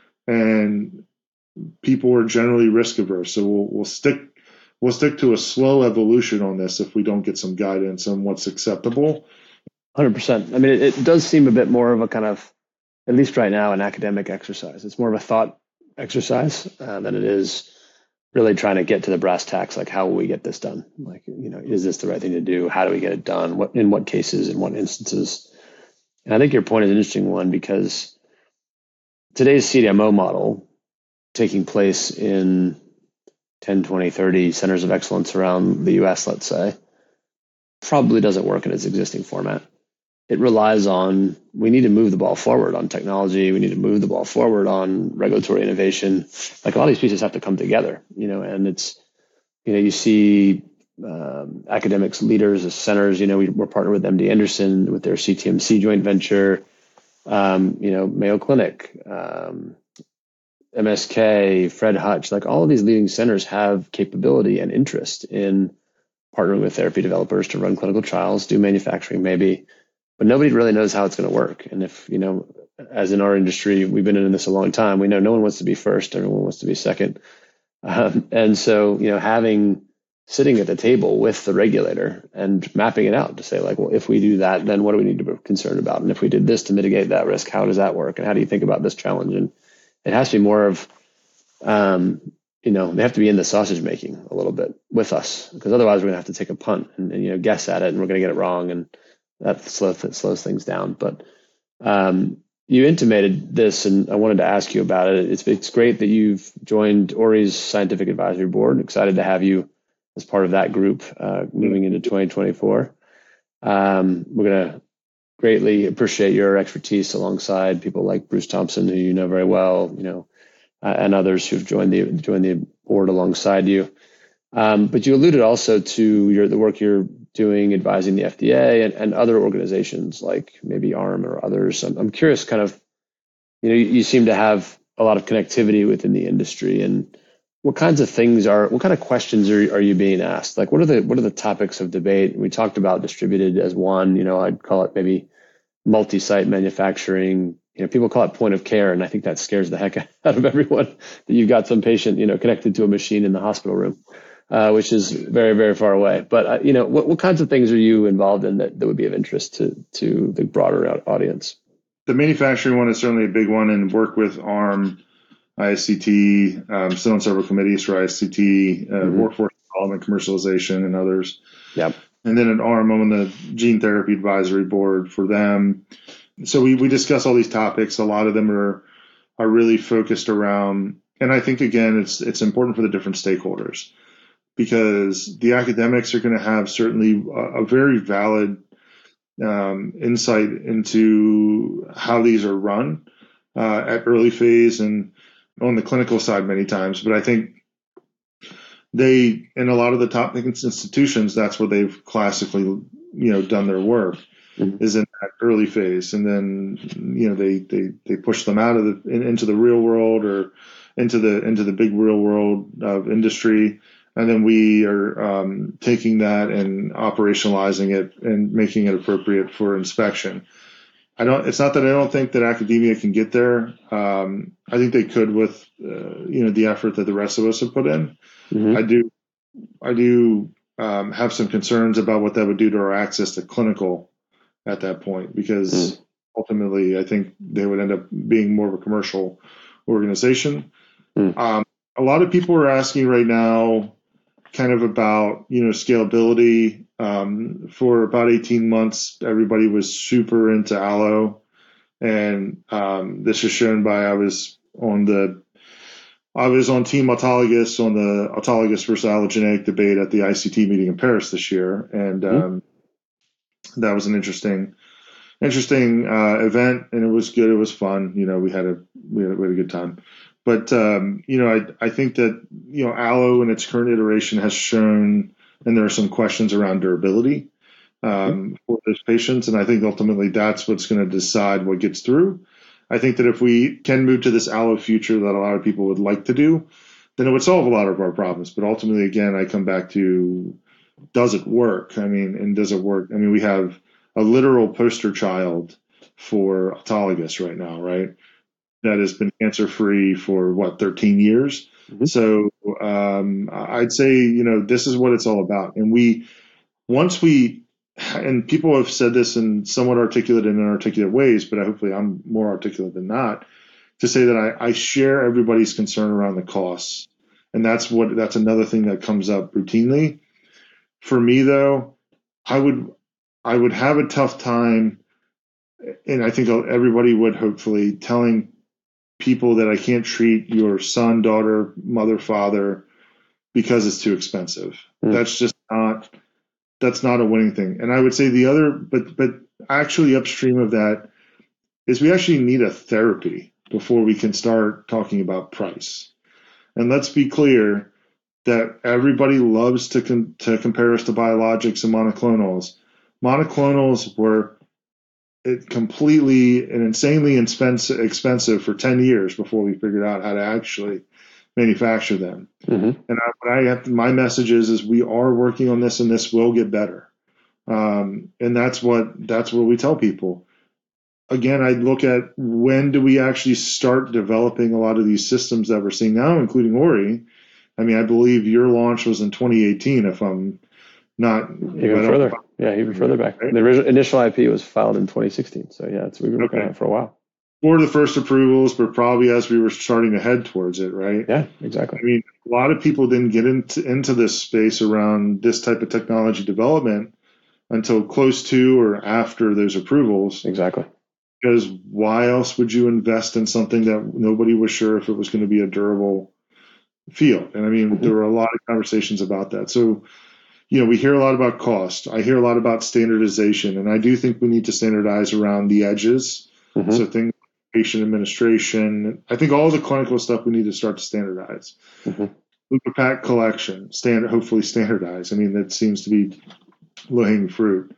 And people are generally risk averse, so we'll, we'll stick. We'll stick to a slow evolution on this if we don't get some guidance on what's acceptable.
one hundred percent. I mean, it, it does seem a bit more of a kind of, at least right now, an academic exercise. It's more of a thought exercise uh, than it is really trying to get to the brass tacks, like how will we get this done? Like, you know, is this the right thing to do? How do we get it done? What in what cases, in what instances? And I think your point is an interesting one, because today's C D M O model taking place in ten, twenty, thirty centers of excellence around the U S, let's say, probably doesn't work in its existing format. It relies on, we need to move the ball forward on technology. We need to move the ball forward on regulatory innovation. Like a lot of these pieces have to come together, you know, and it's, you know, you see um, academics, leaders, centers, you know, we, we're partnered with M D Anderson with their C T M C joint venture, um, you know, Mayo Clinic, um, M S K, Fred Hutch, like all of these leading centers have capability and interest in partnering with therapy developers to run clinical trials, do manufacturing maybe, but nobody really knows how it's going to work. And if, you know, as in our industry, we've been in this a long time, we know no one wants to be first, everyone wants to be second. Um, and so, you know, having, sitting at the table with the regulator and mapping it out to say like, well, if we do that, then what do we need to be concerned about? And if we did this to mitigate that risk, how does that work? And how do you think about this challenge? And it has to be more of, um, you know, they have to be in the sausage making a little bit with us, because otherwise we're going to have to take a punt and, and, you know, guess at it, and we're going to get it wrong. And that slows, that slows things down. But um, you intimated this, and I wanted to ask you about it. It's, it's great that you've joined Ori's Scientific Advisory Board. Excited to have you as part of that group uh, moving into twenty twenty-four. Um, we're going to greatly appreciate your expertise alongside people like Bruce Thompson, who you know very well, you know, uh, and others who've joined the joined the board alongside you. Um, but you alluded also to your the work you're doing advising the F D A and, and other organizations like maybe A R M or others. I'm, I'm curious, kind of, you know, you, you seem to have a lot of connectivity within the industry, and what kinds of things are, what kind of questions are, are you being asked? Like, what are the what are the topics of debate? We talked about distributed as one. You know, I'd call it maybe multi-site manufacturing. You know, people call it point of care, and I think that scares the heck out of everyone that you've got some patient, you know, connected to a machine in the hospital room. uh, which is very, very far away. But, uh, you know, what, what kinds of things are you involved in that, that would be of interest to, to the broader audience?
The manufacturing one is certainly a big one, and work with ARM, I S C T, um, sit on several committees for I S C T, uh, mm-hmm. workforce development, commercialization, and others.
Yep.
And then at ARM, I'm on the gene therapy advisory board for them. So we, we discuss all these topics. A lot of them are are really focused around, and I think, again, it's it's important for the different stakeholders, because the academics are going to have certainly a, a very valid um, insight into how these are run uh, at early phase and on the clinical side many times. But I think they, in a lot of the top institutions, that's where they've classically, you know, done their work, mm-hmm. is in that early phase. And then, you know, they, they, they push them out of the, in, into the real world or into the, into the big real world of industry. And then we are um, taking that and operationalizing it and making it appropriate for inspection. I don't. It's not that I don't think that academia can get there. Um, I think they could with uh, you know the effort that the rest of us have put in. Mm-hmm. I do. I do um, have some concerns about what that would do to our access to clinical at that point, because mm. ultimately I think they would end up being more of a commercial organization. Mm. Um, a lot of people are asking right now, kind of about you know scalability. Um, for about eighteen months, everybody was super into allo, and um, this is shown by I was on the I was on Team Autologous on the autologous versus allogeneic debate at the I C T meeting in Paris this year, and um, mm-hmm. that was an interesting interesting uh, event, and it was good. It was fun. You know, we had a we had, we had a good time. But um, you know, I I think that you know allo in its current iteration has shown. And there are some questions around durability um, for those patients. And I think ultimately that's what's going to decide what gets through. I think that if we can move to this allo future that a lot of people would like to do, then it would solve a lot of our problems. But ultimately, again, I come back to, does it work? I mean, and does it work? I mean, we have a literal poster child for autologous right now, right? That has been cancer-free for, what, thirteen years? Mm-hmm. So um, I'd say, you know, this is what it's all about. And we, once we, and people have said this in somewhat articulate and inarticulate ways, but hopefully I'm more articulate than not, to say that I, I share everybody's concern around the costs. And that's what, that's another thing that comes up routinely. For me, though, I would, I would have a tough time, and I think everybody would hopefully, telling people that I can't treat your son, daughter, mother, father because it's too expensive. Mm. That's just not, that's not a winning thing. And I would say the other, but, but actually upstream of that is we actually need a therapy before we can start talking about price. And let's be clear that everybody loves to, com- to compare us to biologics and monoclonals. Monoclonals were It completely and insanely expensive for ten years before we figured out how to actually manufacture them. Mm-hmm. And I, what I have to, my message is, is we are working on this, and this will get better. Um, and that's what that's what we tell people. Again, I look at when do we actually start developing a lot of these systems that we're seeing now, including Ori. I mean, I believe your launch was in twenty eighteen, if I'm not
even further. Yeah, even further back. Right? The original initial I P was filed in twenty sixteen. So yeah, it's, we've been working okay. on it for a while.
For the first approvals, but probably as we were starting to head towards it, right?
Yeah, exactly.
I mean, a lot of people didn't get into into this space around this type of technology development until close to or after those approvals.
Exactly.
Because why else would you invest in something that nobody was sure if it was going to be a durable field? And I mean, mm-hmm. there were a lot of conversations about that. So, you know, we hear a lot about cost. I hear a lot about standardization, and I do think we need to standardize around the edges. Mm-hmm. So things like patient administration. I think all the clinical stuff we need to start to standardize. Mm-hmm. Leukopak collection, stand, hopefully standardize. I mean, that seems to be low-hanging fruit.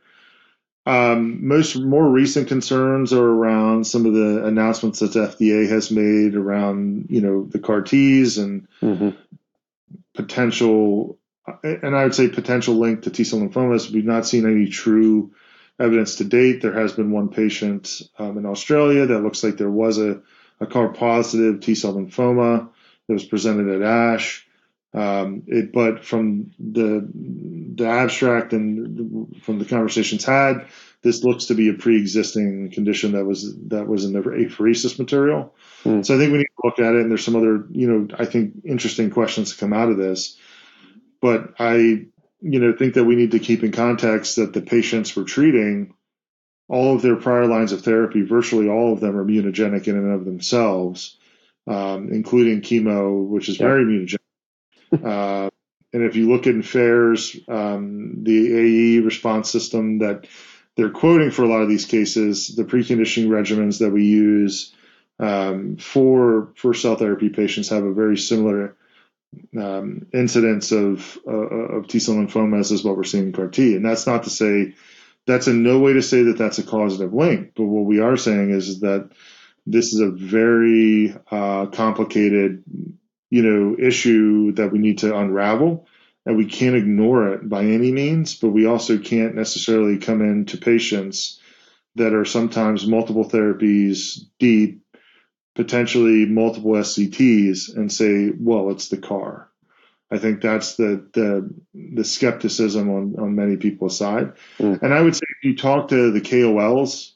Um, most more recent concerns are around some of the announcements that the F D A has made around, you know, the C A R Ts and mm-hmm. potential, and I would say potential link to T-cell lymphomas. We've not seen any true evidence to date. There has been one patient um, in Australia that looks like there was a, a C A R positive T-cell lymphoma that was presented at ASH. Um, it, but from the the abstract and from the conversations had, this looks to be a pre-existing condition that was that was in the apheresis material.
Mm.
So I think we need to look at it, and there's some other, you know, I think interesting questions to come out of this. But I, you know, think that we need to keep in context that the patients we're treating, all of their prior lines of therapy, virtually all of them are immunogenic in and of themselves, um, including chemo, which is
Yep.
very immunogenic. Uh, and if you look in FAERS, um, the A E response system that they're quoting for a lot of these cases, the preconditioning regimens that we use um, for for cell therapy patients have a very similar um, incidence of uh, of T-cell lymphomas as what we're seeing in C A R T. And that's not to say, that's in no way to say that that's a causative link. But what we are saying is that this is a very uh, complicated, you know, issue that we need to unravel, and we can't ignore it by any means, but we also can't necessarily come into patients that are sometimes multiple therapies deep, potentially multiple S C Ts, and say, well, it's the C A R. I think that's the the, the skepticism on, on many people's side. Mm. And I would say if you talk to the K O Ls,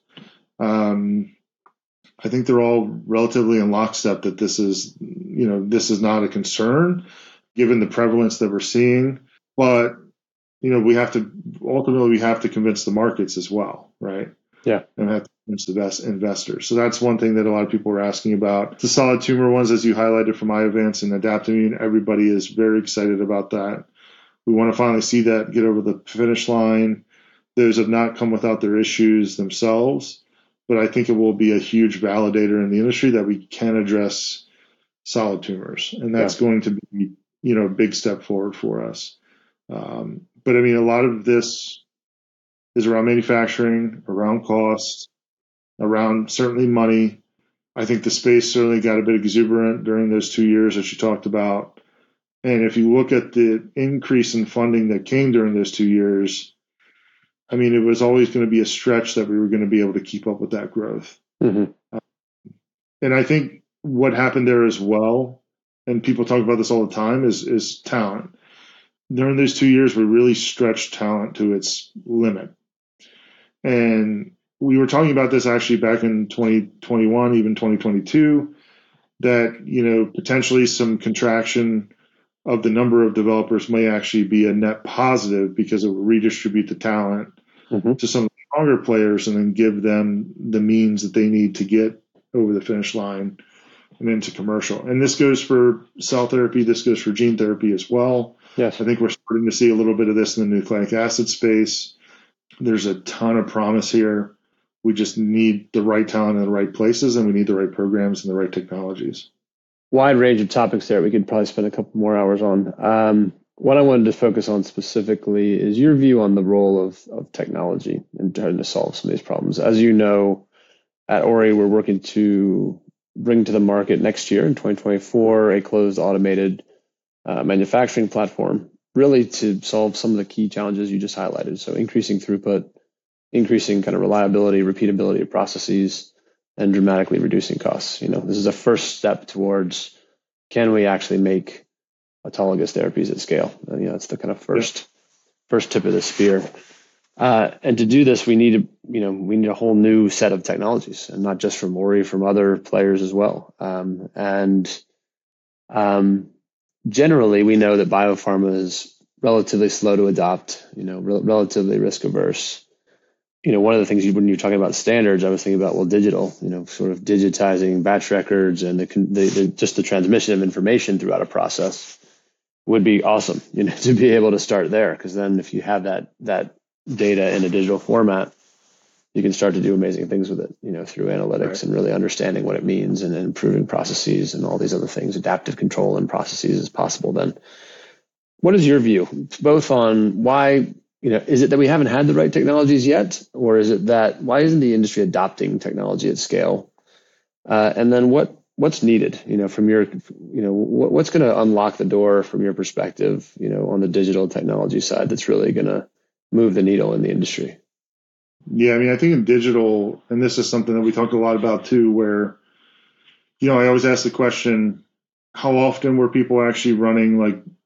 um, I think they're all relatively in lockstep that this is, you know, this is not a concern given the prevalence that we're seeing. But, you know, we have to, ultimately, we have to convince the markets as well, right?
Yeah.
And have to convince the best investors. So that's one thing that a lot of people are asking about. The solid tumor ones, as you highlighted from Iovance and Adaptimmune, everybody is very excited about that. We want to finally see that get over the finish line. Those have not come without their issues themselves. But I think it will be a huge validator in the industry that we can address solid tumors. And that's yeah. going to be, you know, a big step forward for us. Um, but I mean, a lot of this is around manufacturing, around cost, around certainly money. I think the space certainly got a bit exuberant during those two years that you talked about. And if you look at the increase in funding that came during those two years, I mean, it was always going to be a stretch that we were going to be able to keep up with that growth. Mm-hmm. Uh, and I think what happened there as well, and people talk about this all the time, is is talent. During those two years, we really stretched talent to its limit. And we were talking about this actually back in twenty twenty-one, even twenty twenty-two, that, you know, potentially some contraction of the number of developers may actually be a net positive because it will redistribute the talent mm-hmm. to some of the stronger players and then give them the means that they need to get over the finish line and into commercial. And this goes for cell therapy. This goes for gene therapy as well.
Yes.
I think we're starting to see a little bit of this in the nucleic acid space. There's a ton of promise here. We just need the right talent in the right places, and we need the right programs and the right technologies.
Wide range of topics there we could probably spend a couple more hours on. Um, what I wanted to focus on specifically is your view on the role of, of technology in trying to solve some of these problems. As you know, at Ori, we're working to bring to the market next year in twenty twenty-four a closed automated uh, manufacturing platform, really to solve some of the key challenges you just highlighted. So increasing throughput, increasing kind of reliability, repeatability of processes, and dramatically reducing costs. You know, this is a first step towards, can we actually make autologous therapies at scale? And, you know, it's the kind of first yeah. first tip of the spear. Uh, and to do this, we need a, you know, we need a whole new set of technologies, and not just from Ori, from other players as well. Um, and um, generally, we know that biopharma is relatively slow to adopt. You know, re- relatively risk averse. You know, one of the things you, when you're talking about standards, I was thinking about, well, digital, you know, sort of digitizing batch records and the, the, the just the transmission of information throughout a process would be awesome, you know, to be able to start there. Because then if you have that that data in a digital format, you can start to do amazing things with it, you know, through analytics right. and really understanding what it means and, and improving processes and all these other things. Adaptive control and processes is possible then. What is your view, both on why, you know, is it that we haven't had the right technologies yet, or is it that why isn't the industry adopting technology at scale? Uh, and then what what's needed, you know, from your, you know, what, what's going to unlock the door from your perspective, you know, on the digital technology side that's really going to move the needle in the industry?
Yeah, I mean, I think in digital, and this is something that we talk a lot about too, where, you know, I always ask the question, how often were people actually running like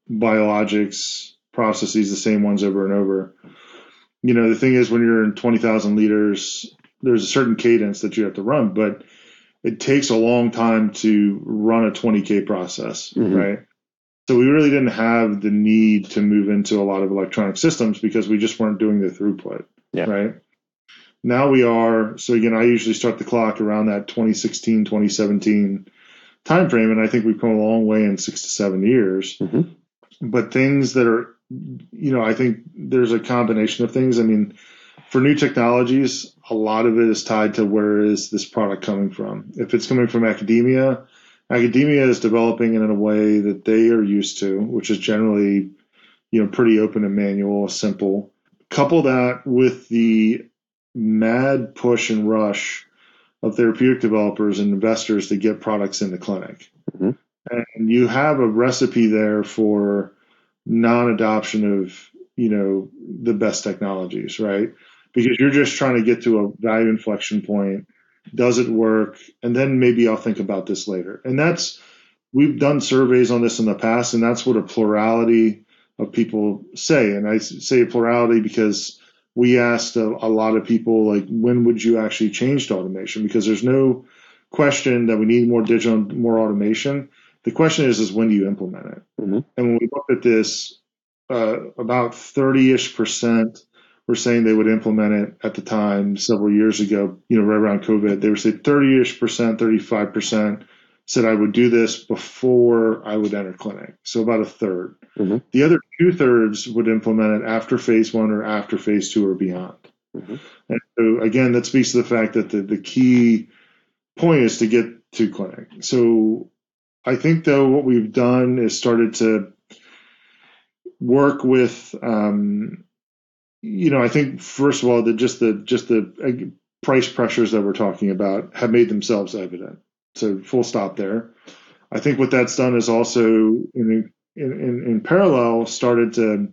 biologics processes, the same ones over and over. You know, the thing is, when you're in twenty thousand liters, there's a certain cadence that you have to run, but it takes a long time to run a twenty K process, mm-hmm. right? So we really didn't have the need to move into a lot of electronic systems because we just weren't doing the throughput, yeah. right? Now we are. So again, I usually start the clock around that twenty sixteen, twenty seventeen timeframe, and I think we've come a long way in six to seven years. Mm-hmm. But things that are, you know, I think there's a combination of things. I mean, for new technologies, a lot of it is tied to where is this product coming from. If it's coming from academia, academia is developing it in a way that they are used to, which is generally, you know, pretty open and manual, simple. Couple that with the mad push and rush of therapeutic developers and investors to get products in the clinic. Mm-hmm. And you have a recipe there for non-adoption of, you know, the best technologies, right? Because you're just trying to get to a value inflection point. Does it work? And then maybe I'll think about this later. And that's, we've done surveys on this in the past, and that's what a plurality of people say. And I say a plurality because we asked a, a lot of people, like, when would you actually change to automation? Because there's no question that we need more digital, more automation. The question is, is when do you implement it? Mm-hmm. And when we looked at this, uh, about thirty-ish percent were saying they would implement it at the time several years ago, you know, right around COVID. They would say thirty-ish percent, thirty-five percent said I would do this before I would enter clinic. So about a third. Mm-hmm. The other two thirds would implement it after phase one or after phase two or beyond. Mm-hmm. And so again, that speaks to the fact that the, the key point is to get to clinic. So I think, though, what we've done is started to work with, um, you know, I think, first of all, that just the just the price pressures that we're talking about have made themselves evident. So full stop there. I think what that's done is also, in, in, in, in parallel, started to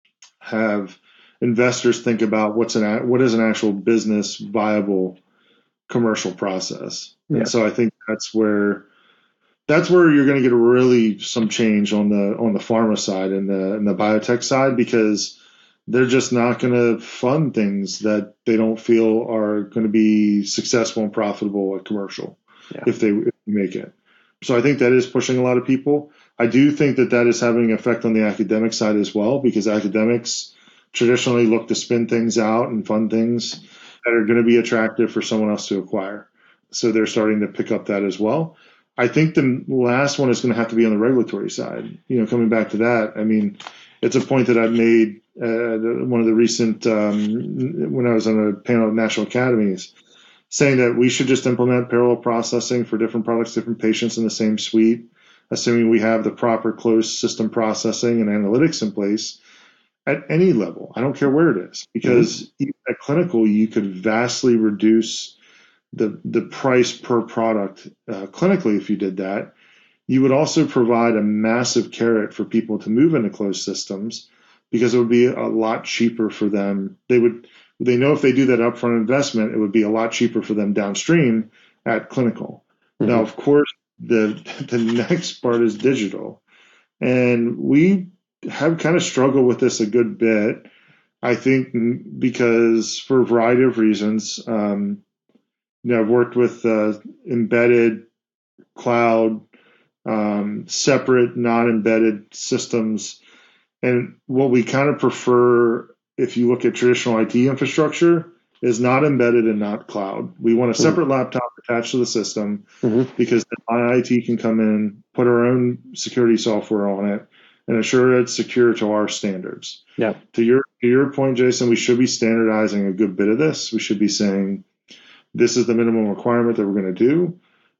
have investors think about what's an what is an actual business viable commercial process. Yeah. And so I think that's where that's where you're going to get really some change on the on the pharma side and the and the biotech side, because they're just not going to fund things that they don't feel are going to be successful and profitable at commercial. Yeah. if they if they make it. So I think that is pushing a lot of people. I do think that that is having an effect on the academic side as well, because academics traditionally look to spin things out and fund things that are going to be attractive for someone else to acquire. So they're starting to pick up that as well. I think the last one is going to have to be on the regulatory side. You know, coming back to that, I mean, it's a point that I've made uh, one of the recent, um, when I was on a panel of national academies, saying that we should just implement parallel processing for different products, different patients in the same suite, assuming we have the proper closed system processing and analytics in place at any level. I don't care where it is, because mm-hmm. even at clinical, you could vastly reduce the the price per product uh, clinically if you did that. You would also provide a massive carrot for people to move into closed systems, because it would be a lot cheaper for them. They would They know if they do that upfront investment, it would be a lot cheaper for them downstream at clinical. Mm-hmm. Now, of course, the the next part is digital. And we have kind of struggled with this a good bit, I think, because for a variety of reasons. Um, you know, I've worked with uh, embedded cloud, um, separate, non-embedded systems. And what we kind of prefer, if you look at traditional I T infrastructure, is not embedded and not cloud. We want a separate mm-hmm. laptop attached to the system, mm-hmm. because my I T can come in, put our own security software on it, and ensure it's secure to our standards. Yeah. To your to your point, Jason, we should be standardizing a good bit of this. We should be saying, this is the minimum requirement that we're going to do.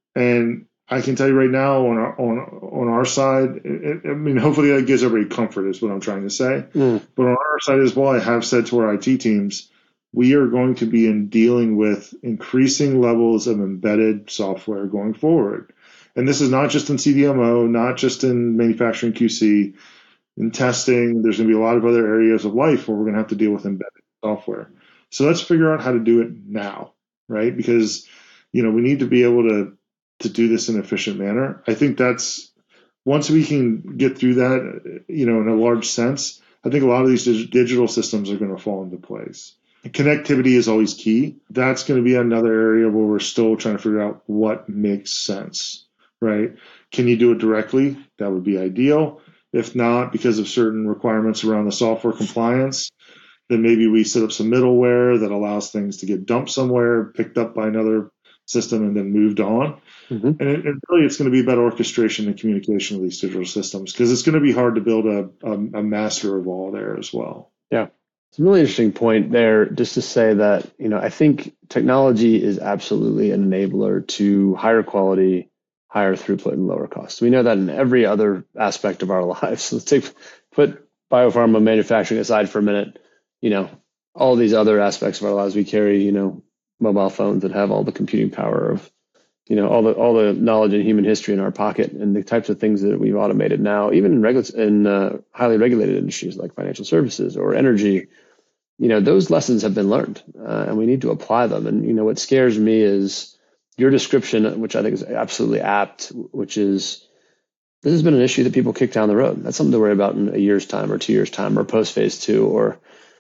And I can tell you right now, on our, on on our side, it, I mean, hopefully that gives everybody comfort, is what I'm trying to say. Mm. But on our side as well, I have said to our I T teams, we are going to be in dealing with increasing levels of embedded software going forward. And this is not just in C D M O, not just in manufacturing Q C, in testing. There's going to be a lot of other areas of life where we're going to have to deal with embedded software. So let's figure out how to do it now, right? Because, you know, we need to be able to to do this in an efficient manner. I think that's once we can get through that, you know, in a large sense, I think a lot of these dig- digital systems are going to fall into place. Connectivity is always key. That's going to be another area where we're still trying to figure out what makes sense, right? Can you do it directly? That would be ideal. If not, because of certain requirements around the software compliance, then maybe we set up some middleware that allows things to get dumped somewhere, picked up by another system, and then moved on. Mm-hmm. And it, it really, it's going to be about orchestration and communication of these digital systems, because it's going to be hard to build a, a, a master of all there as well.
Yeah. It's a really interesting point there, just to say that, you know, I think technology is absolutely an enabler to higher quality, higher throughput, and lower costs. We know that in every other aspect of our lives. So let's take, put biopharma manufacturing aside for a minute. You know, all these other aspects of our lives, we carry, you know, mobile phones that have all the computing power of, you know, all the all the knowledge in human history in our pocket, and the types of things that we've automated now, even in regu- in uh, highly regulated industries like financial services or energy. You know, those lessons have been learned, uh, and we need to apply them. And, you know, what scares me is your description, which I think is absolutely apt, which is this has been an issue that people kick down the road. That's something to worry about in a year's time or two years' time or post phase two. Or,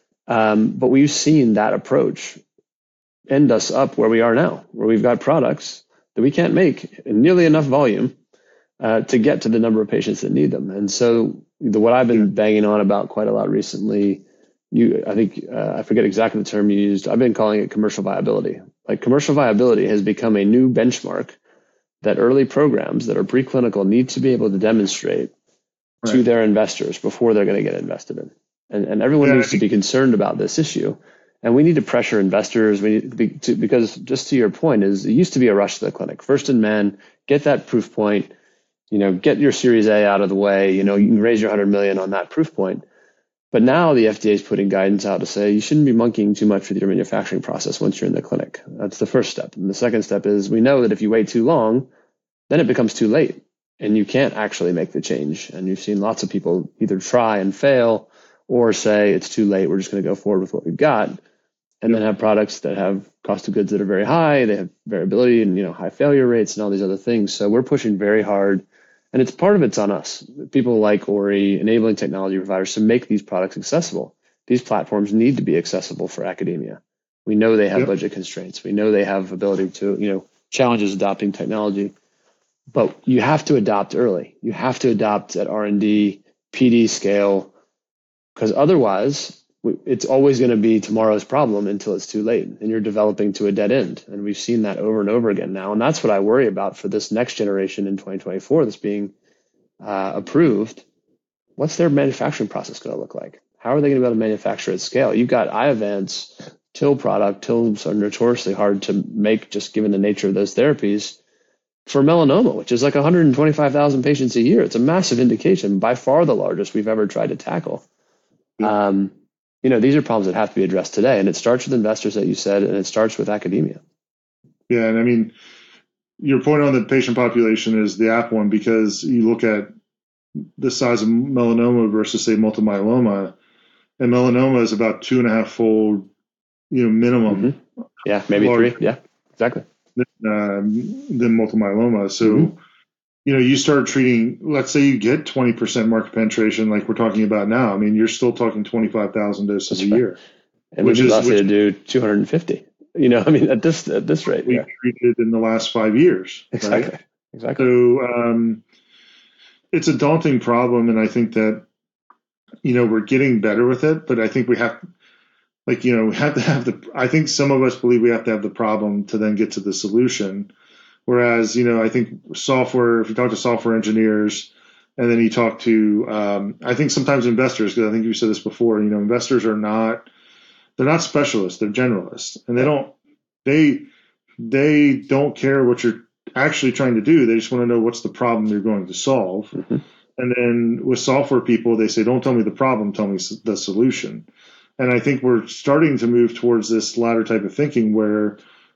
um, but we've seen that approach end us up where we are now, where we've got products that we can't make in nearly enough volume uh, to get to the number of patients that need them. And so the, what I've been banging on about quite a lot recently, you, I think, uh, I forget exactly the term you used. I've been calling it commercial viability. Like, commercial viability has become a new benchmark that early programs that are preclinical need to be able to demonstrate right. to their investors before they're going to get invested in. And, and everyone yeah, needs to be concerned about this issue. And we need to pressure investors. We need to be, to, because just to your point, is it used to be a rush to the clinic. First in man, get that proof point, you know, get your Series A out of the way. You know, you can raise your one hundred million on that proof point. But now the F D A is putting guidance out to say you shouldn't be monkeying too much with your manufacturing process once you're in the clinic. That's the first step. And the second step is we know that if you wait too long, then it becomes too late and you can't actually make the change. And you've seen lots of people either try and fail or say it's too late, we're just going to go forward with what we've got, and yep. then have products that have cost of goods that are very high, they have variability and, you know, high failure rates and all these other things. So we're pushing very hard. And it's part of it's on us, people like Ori, enabling technology providers to make these products accessible. These platforms need to be accessible for academia. We know they have yep. budget constraints. We know they have ability to, you know, challenges adopting technology. But you have to adopt early. You have to adopt at R and D, P D scale, because otherwise it's always going to be tomorrow's problem until it's too late and you're developing to a dead end. And we've seen that over and over again now. And that's what I worry about for this next generation in twenty twenty-four that's being uh, approved. What's their manufacturing process going to look like? How are they going to be able to manufacture at scale? You've got Iovance, TIL product. TILs are notoriously hard to make just given the nature of those therapies for melanoma, which is like one hundred twenty-five thousand patients a year. It's a massive indication, by far the largest we've ever tried to tackle. Yeah. Um, You know, these are problems that have to be addressed today. And it starts with investors, that you said, and it starts with academia.
Yeah. And I mean, your point on the patient population is the apt one, because you look at the size of melanoma versus, say, multiple myeloma, and melanoma is about two and a half fold, you know, minimum.
Mm-hmm. Yeah, maybe three. Yeah, exactly.
Than, uh, than multiple myeloma. So, mm-hmm. you know, you start treating, let's say you get twenty percent market penetration like we're talking about now. I mean, you're still talking twenty-five thousand doses That's a right. year.
And which is likely to do two hundred fifty. You know, I mean, at this at this rate.
We
yeah.
treated in the last five years.
Exactly.
Right?
Exactly.
So um, it's a daunting problem. And I think that, you know, we're getting better with it. But I think we have, like, you know, we have to have the, I think some of us believe we have to have the problem to then get to the solution. Whereas, you know, I think software, if you talk to software engineers and then you talk to, um, I think sometimes investors, because I think you said this before, you know, investors are not, they're not specialists, they're generalists. And they don't, they, they don't care what you're actually trying to do. They just want to know what's the problem you're going to solve. Mm-hmm. And then with software people, they say, don't tell me the problem, tell me the solution. And I think we're starting to move towards this latter type of thinking where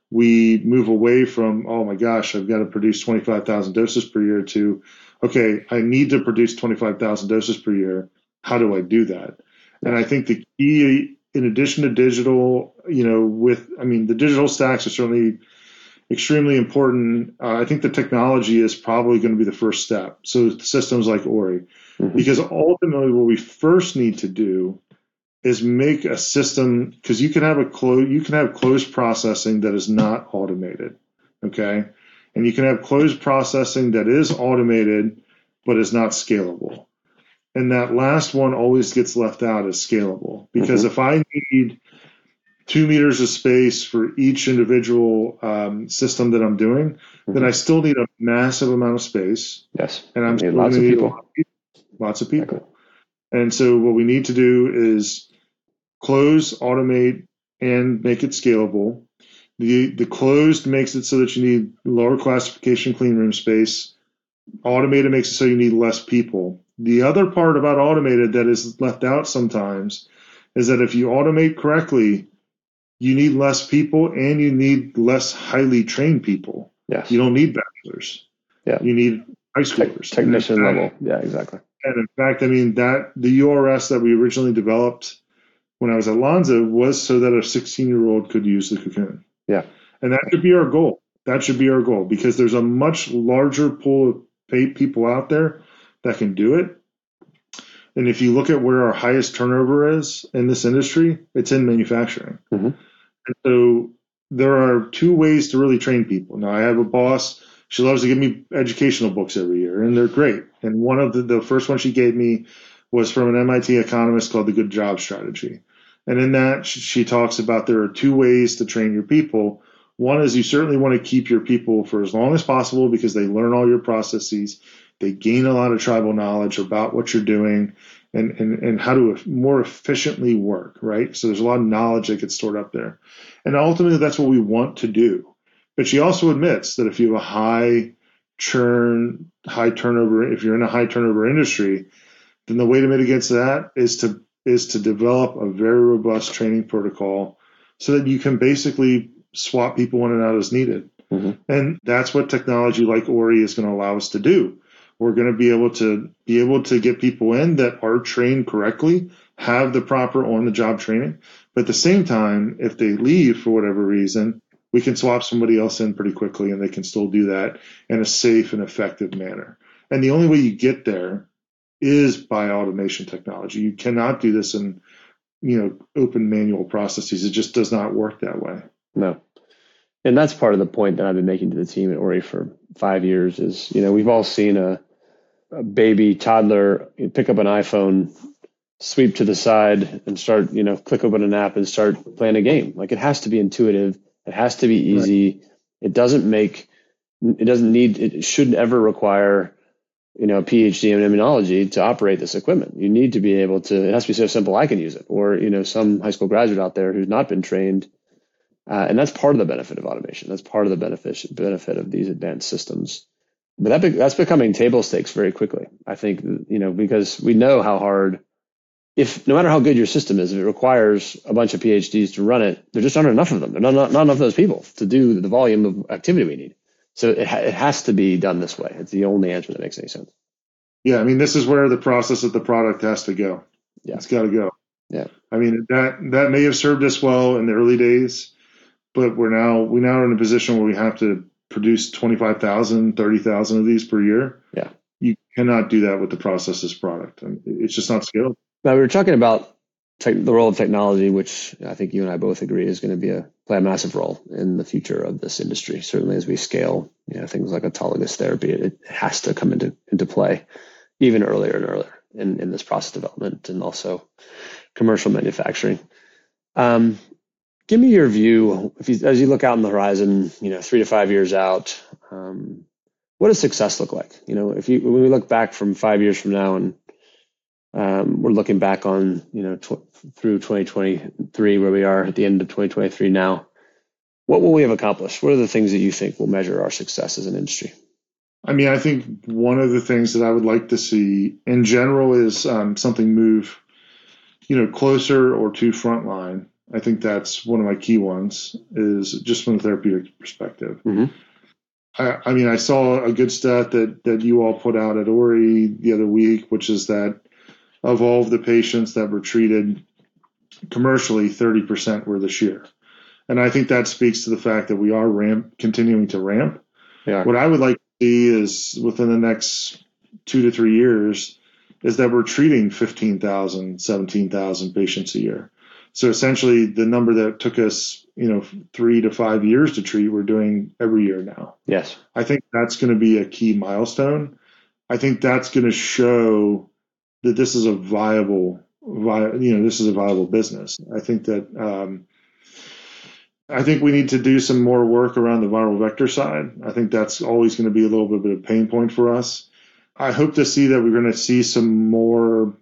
we move away from, oh my gosh, I've got to produce twenty-five thousand doses per year to, okay, I need to produce twenty-five thousand doses per year. How do I do that? And I think the key, in addition to digital, you know, with, I mean, the digital stacks are certainly extremely important. Uh, I think the technology is probably going to be the first step. So systems like Ori, mm-hmm. because ultimately what we first need to do is make a system, because you can have a close, you can have closed processing that is not automated, okay, and you can have closed processing that is automated but is not scalable. And that last one always gets left out as scalable, because mm-hmm. if I need two meters of space for each individual um, system that I'm doing, mm-hmm. then I still need a massive amount of space.
Yes,
and I'm
still
lots
of
need
people.
Lot of people. Lots of people. Okay. And so what we need to do is close, automate, and make it scalable. The the closed makes it so that you need lower classification clean room space. Automated makes it so you need less people. The other part about automated that is left out sometimes is that if you automate correctly, you need less people and you need less highly trained people.
Yes.
You don't need bachelors.
Yeah.
You need high schoolers.
Te- technician
fact,
level. Yeah, exactly.
And in fact, I mean, that the U R S that we originally developed when I was at Lonza was so that a sixteen-year-old could use the Cocoon.
Yeah.
And that should be our goal. That should be our goal, because there's a much larger pool of paid people out there that can do it. And if you look at where our highest turnover is in this industry, it's in manufacturing.
Mm-hmm.
And so there are two ways to really train people. Now, I have a boss. She loves to give me educational books every year, and they're great. And one of the, the first one she gave me was from an M I T economist called The Good Job Strategy. And in that, she, she talks about there are two ways to train your people. One is you certainly want to keep your people for as long as possible because they learn all your processes. They gain a lot of tribal knowledge about what you're doing and, and, and how to more efficiently work, right? So there's a lot of knowledge that gets stored up there. And ultimately, that's what we want to do. But she also admits that if you have a high churn, high turnover, if you're in a high turnover industry, then the way to mitigate that is to is to develop a very robust training protocol so that you can basically swap people in and out as needed. Mm-hmm. And that's what technology like Ori is going to allow us to do. We're going to be able to be able to get people in that are trained correctly, have the proper on-the-job training. But at the same time, if they leave for whatever reason, we can swap somebody else in pretty quickly, and they can still do that in a safe and effective manner. And the only way you get there is by automation technology. You cannot do this in, you know, open manual processes. It just does not work that way.
No. And that's part of the point that I've been making to the team at Ori for five years is, you know, we've all seen a, a baby toddler pick up an iPhone, sweep to the side and start, you know, click open an app and start playing a game. Like, it has to be intuitive. It has to be easy. Right. It doesn't make, it doesn't need, it shouldn't ever require, you know, a PhD in immunology to operate this equipment. You need to be able to, it has to be so simple I can use it. Or, you know, some high school graduate out there who's not been trained. Uh, and that's part of the benefit of automation. That's part of the benefit benefit of these advanced systems. But that be, that's becoming table stakes very quickly. I think, you know, because we know how hard, if no matter how good your system is, if it requires a bunch of PhDs to run it, there just aren't enough of them. There are not, not enough of those people to do the volume of activity we need. So it, ha- it has to be done this way. It's the only answer that makes any sense.
Yeah, I mean, this is where the process of the product has to go. Yeah. It's got to go.
Yeah.
I mean, that that may have served us well in the early days, but we're now we now are in a position where we have to produce twenty-five thousand, thirty thousand of these per year.
Yeah.
You cannot do that with the processes product. I mean, it's just not scalable.
Now, we were talking about tech, the role of technology, which I think you and I both agree is going to be a play a massive role in the future of this industry. Certainly, as we scale, you know, things like autologous therapy, it, it has to come into into play even earlier and earlier in, in this process development and also commercial manufacturing. Um, give me your view, if you, as you look out on the horizon, you know, three to five years out, um, what does success look like? You know, if you when we look back from five years from now and Um, we're looking back on, you know, tw- through twenty twenty-three, where we are at the end of twenty twenty-three now. What will we have accomplished? What are the things that you think will measure our success as an industry?
I mean, I think one of the things that I would like to see in general is um, something move, you know, closer or to frontline. I think that's one of my key ones, is just from a therapeutic perspective. Mm-hmm. I, I mean, I saw a good stat that, that you all put out at Ori the other week, which is that of all of the patients that were treated commercially, thirty percent were this year. And I think that speaks to the fact that we are ramp, continuing to ramp.
Yeah.
What I would like to see is within the next two to three years is that we're treating fifteen thousand, seventeen thousand patients a year. So essentially the number that took us, you know, three to five years to treat, we're doing every year now.
Yes.
I think that's going to be a key milestone. I think that's going to show that this is a viable, vi- you know, this is a viable business. I think that, um, I think we need to do some more work around the viral vector side. I think that's always going to be a little bit of a pain point for us. I hope to see that we're going to see some more,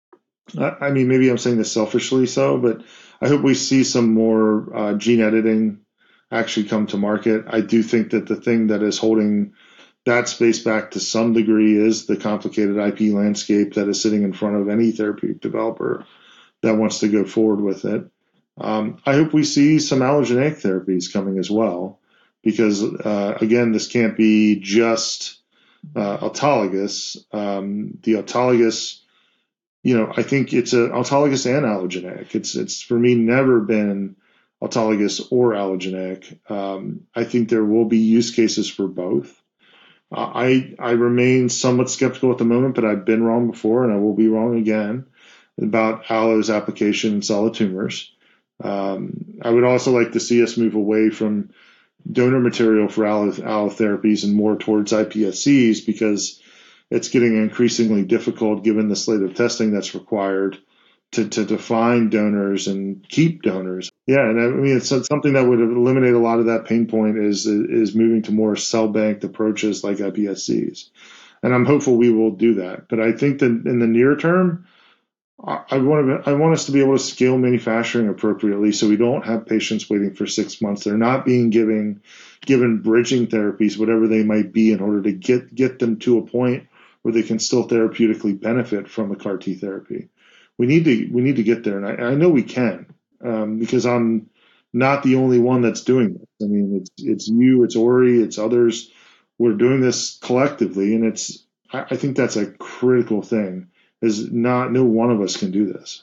I mean, maybe I'm saying this selfishly so, but I hope we see some more uh, gene editing actually come to market. I do think that the thing that is holding that space back to some degree is the complicated I P landscape that is sitting in front of any therapeutic developer that wants to go forward with it. Um, I hope we see some allogeneic therapies coming as well, because, uh, again, this can't be just uh, autologous. Um, the autologous, you know, I think it's a autologous and allogeneic. It's, it's for me, never been autologous or allogeneic. Um, I think there will be use cases for both. Uh, I, I remain somewhat skeptical at the moment, but I've been wrong before and I will be wrong again about allo's application in solid tumors. Um, I would also like to see us move away from donor material for allo, allo therapies and more towards I P S Cs, because it's getting increasingly difficult given the slate of testing that's required to, to define donors and keep donors. Yeah, and I mean, it's something that would eliminate a lot of that pain point is, is moving to more cell-banked approaches like I P S Cs. And I'm hopeful we will do that. But I think that in the near term, I want to, I want us to be able to scale manufacturing appropriately so we don't have patients waiting for six months. They're not being given, given bridging therapies, whatever they might be, in order to get, get them to a point where they can still therapeutically benefit from a C A R T therapy. We need to, we need to get there. And I, I know we can, um, because I'm not the only one that's doing this. I mean, it's, it's you, it's Ori, it's others. We're doing this collectively. And it's, I, I think that's a critical thing. Is not, no one of us can do this.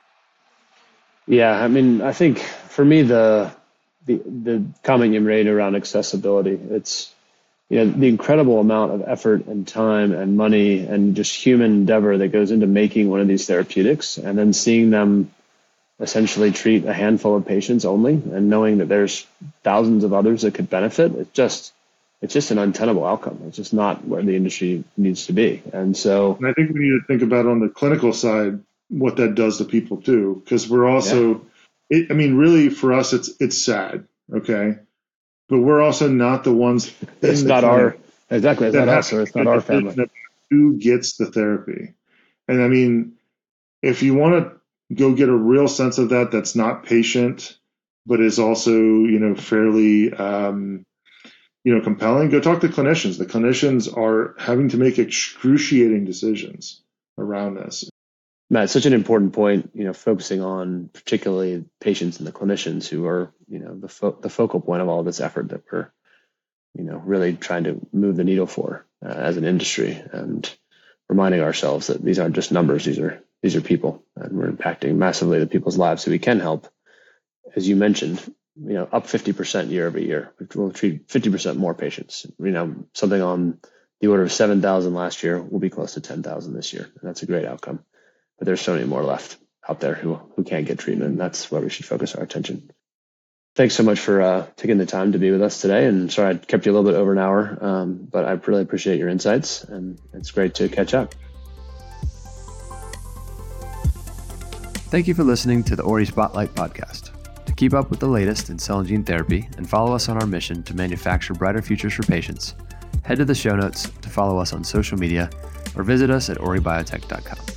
Yeah, I mean, I think for me, the the the comment you made around accessibility, it's, you know, the incredible amount of effort and time and money and just human endeavor that goes into making one of these therapeutics, and then seeing them essentially treat a handful of patients only, and knowing that there's thousands of others that could benefit. It's just It's just an untenable outcome. It's just not where the industry needs to be. And so,
and I think we need to think about on the clinical side what that does to people too, because we're also, yeah. it, I mean, really for us, it's it's sad, okay, but we're also not the ones.
It's not our exactly. It's not us, or it's not our family.
Who gets the therapy? And I mean, if you want to go get a real sense of that, that's not patient, but is also, you know, fairly. Um, you know, compelling, go talk to clinicians. The clinicians are having to make excruciating decisions around this.
Matt, it's such an important point, you know, focusing on particularly patients and the clinicians who are, you know, the fo- the focal point of all of this effort that we're, you know, really trying to move the needle for uh, as an industry, and reminding ourselves that these aren't just numbers. These are, these are people, and we're impacting massively the people's lives who we can help. As you mentioned, you know, up fifty percent year over year. We'll treat fifty percent more patients. You know, something on the order of seven thousand last year will be close to ten thousand this year. And that's a great outcome. But there's so many more left out there who, who can't get treatment. And that's where we should focus our attention. Thanks so much for uh, taking the time to be with us today. And sorry I kept you a little bit over an hour, um, but I really appreciate your insights. And it's great to catch up.
Thank you for listening to the Ori Spotlight podcast. To keep up with the latest in cell and gene therapy and follow us on our mission to manufacture brighter futures for patients, head to the show notes to follow us on social media or visit us at ori biotech dot com.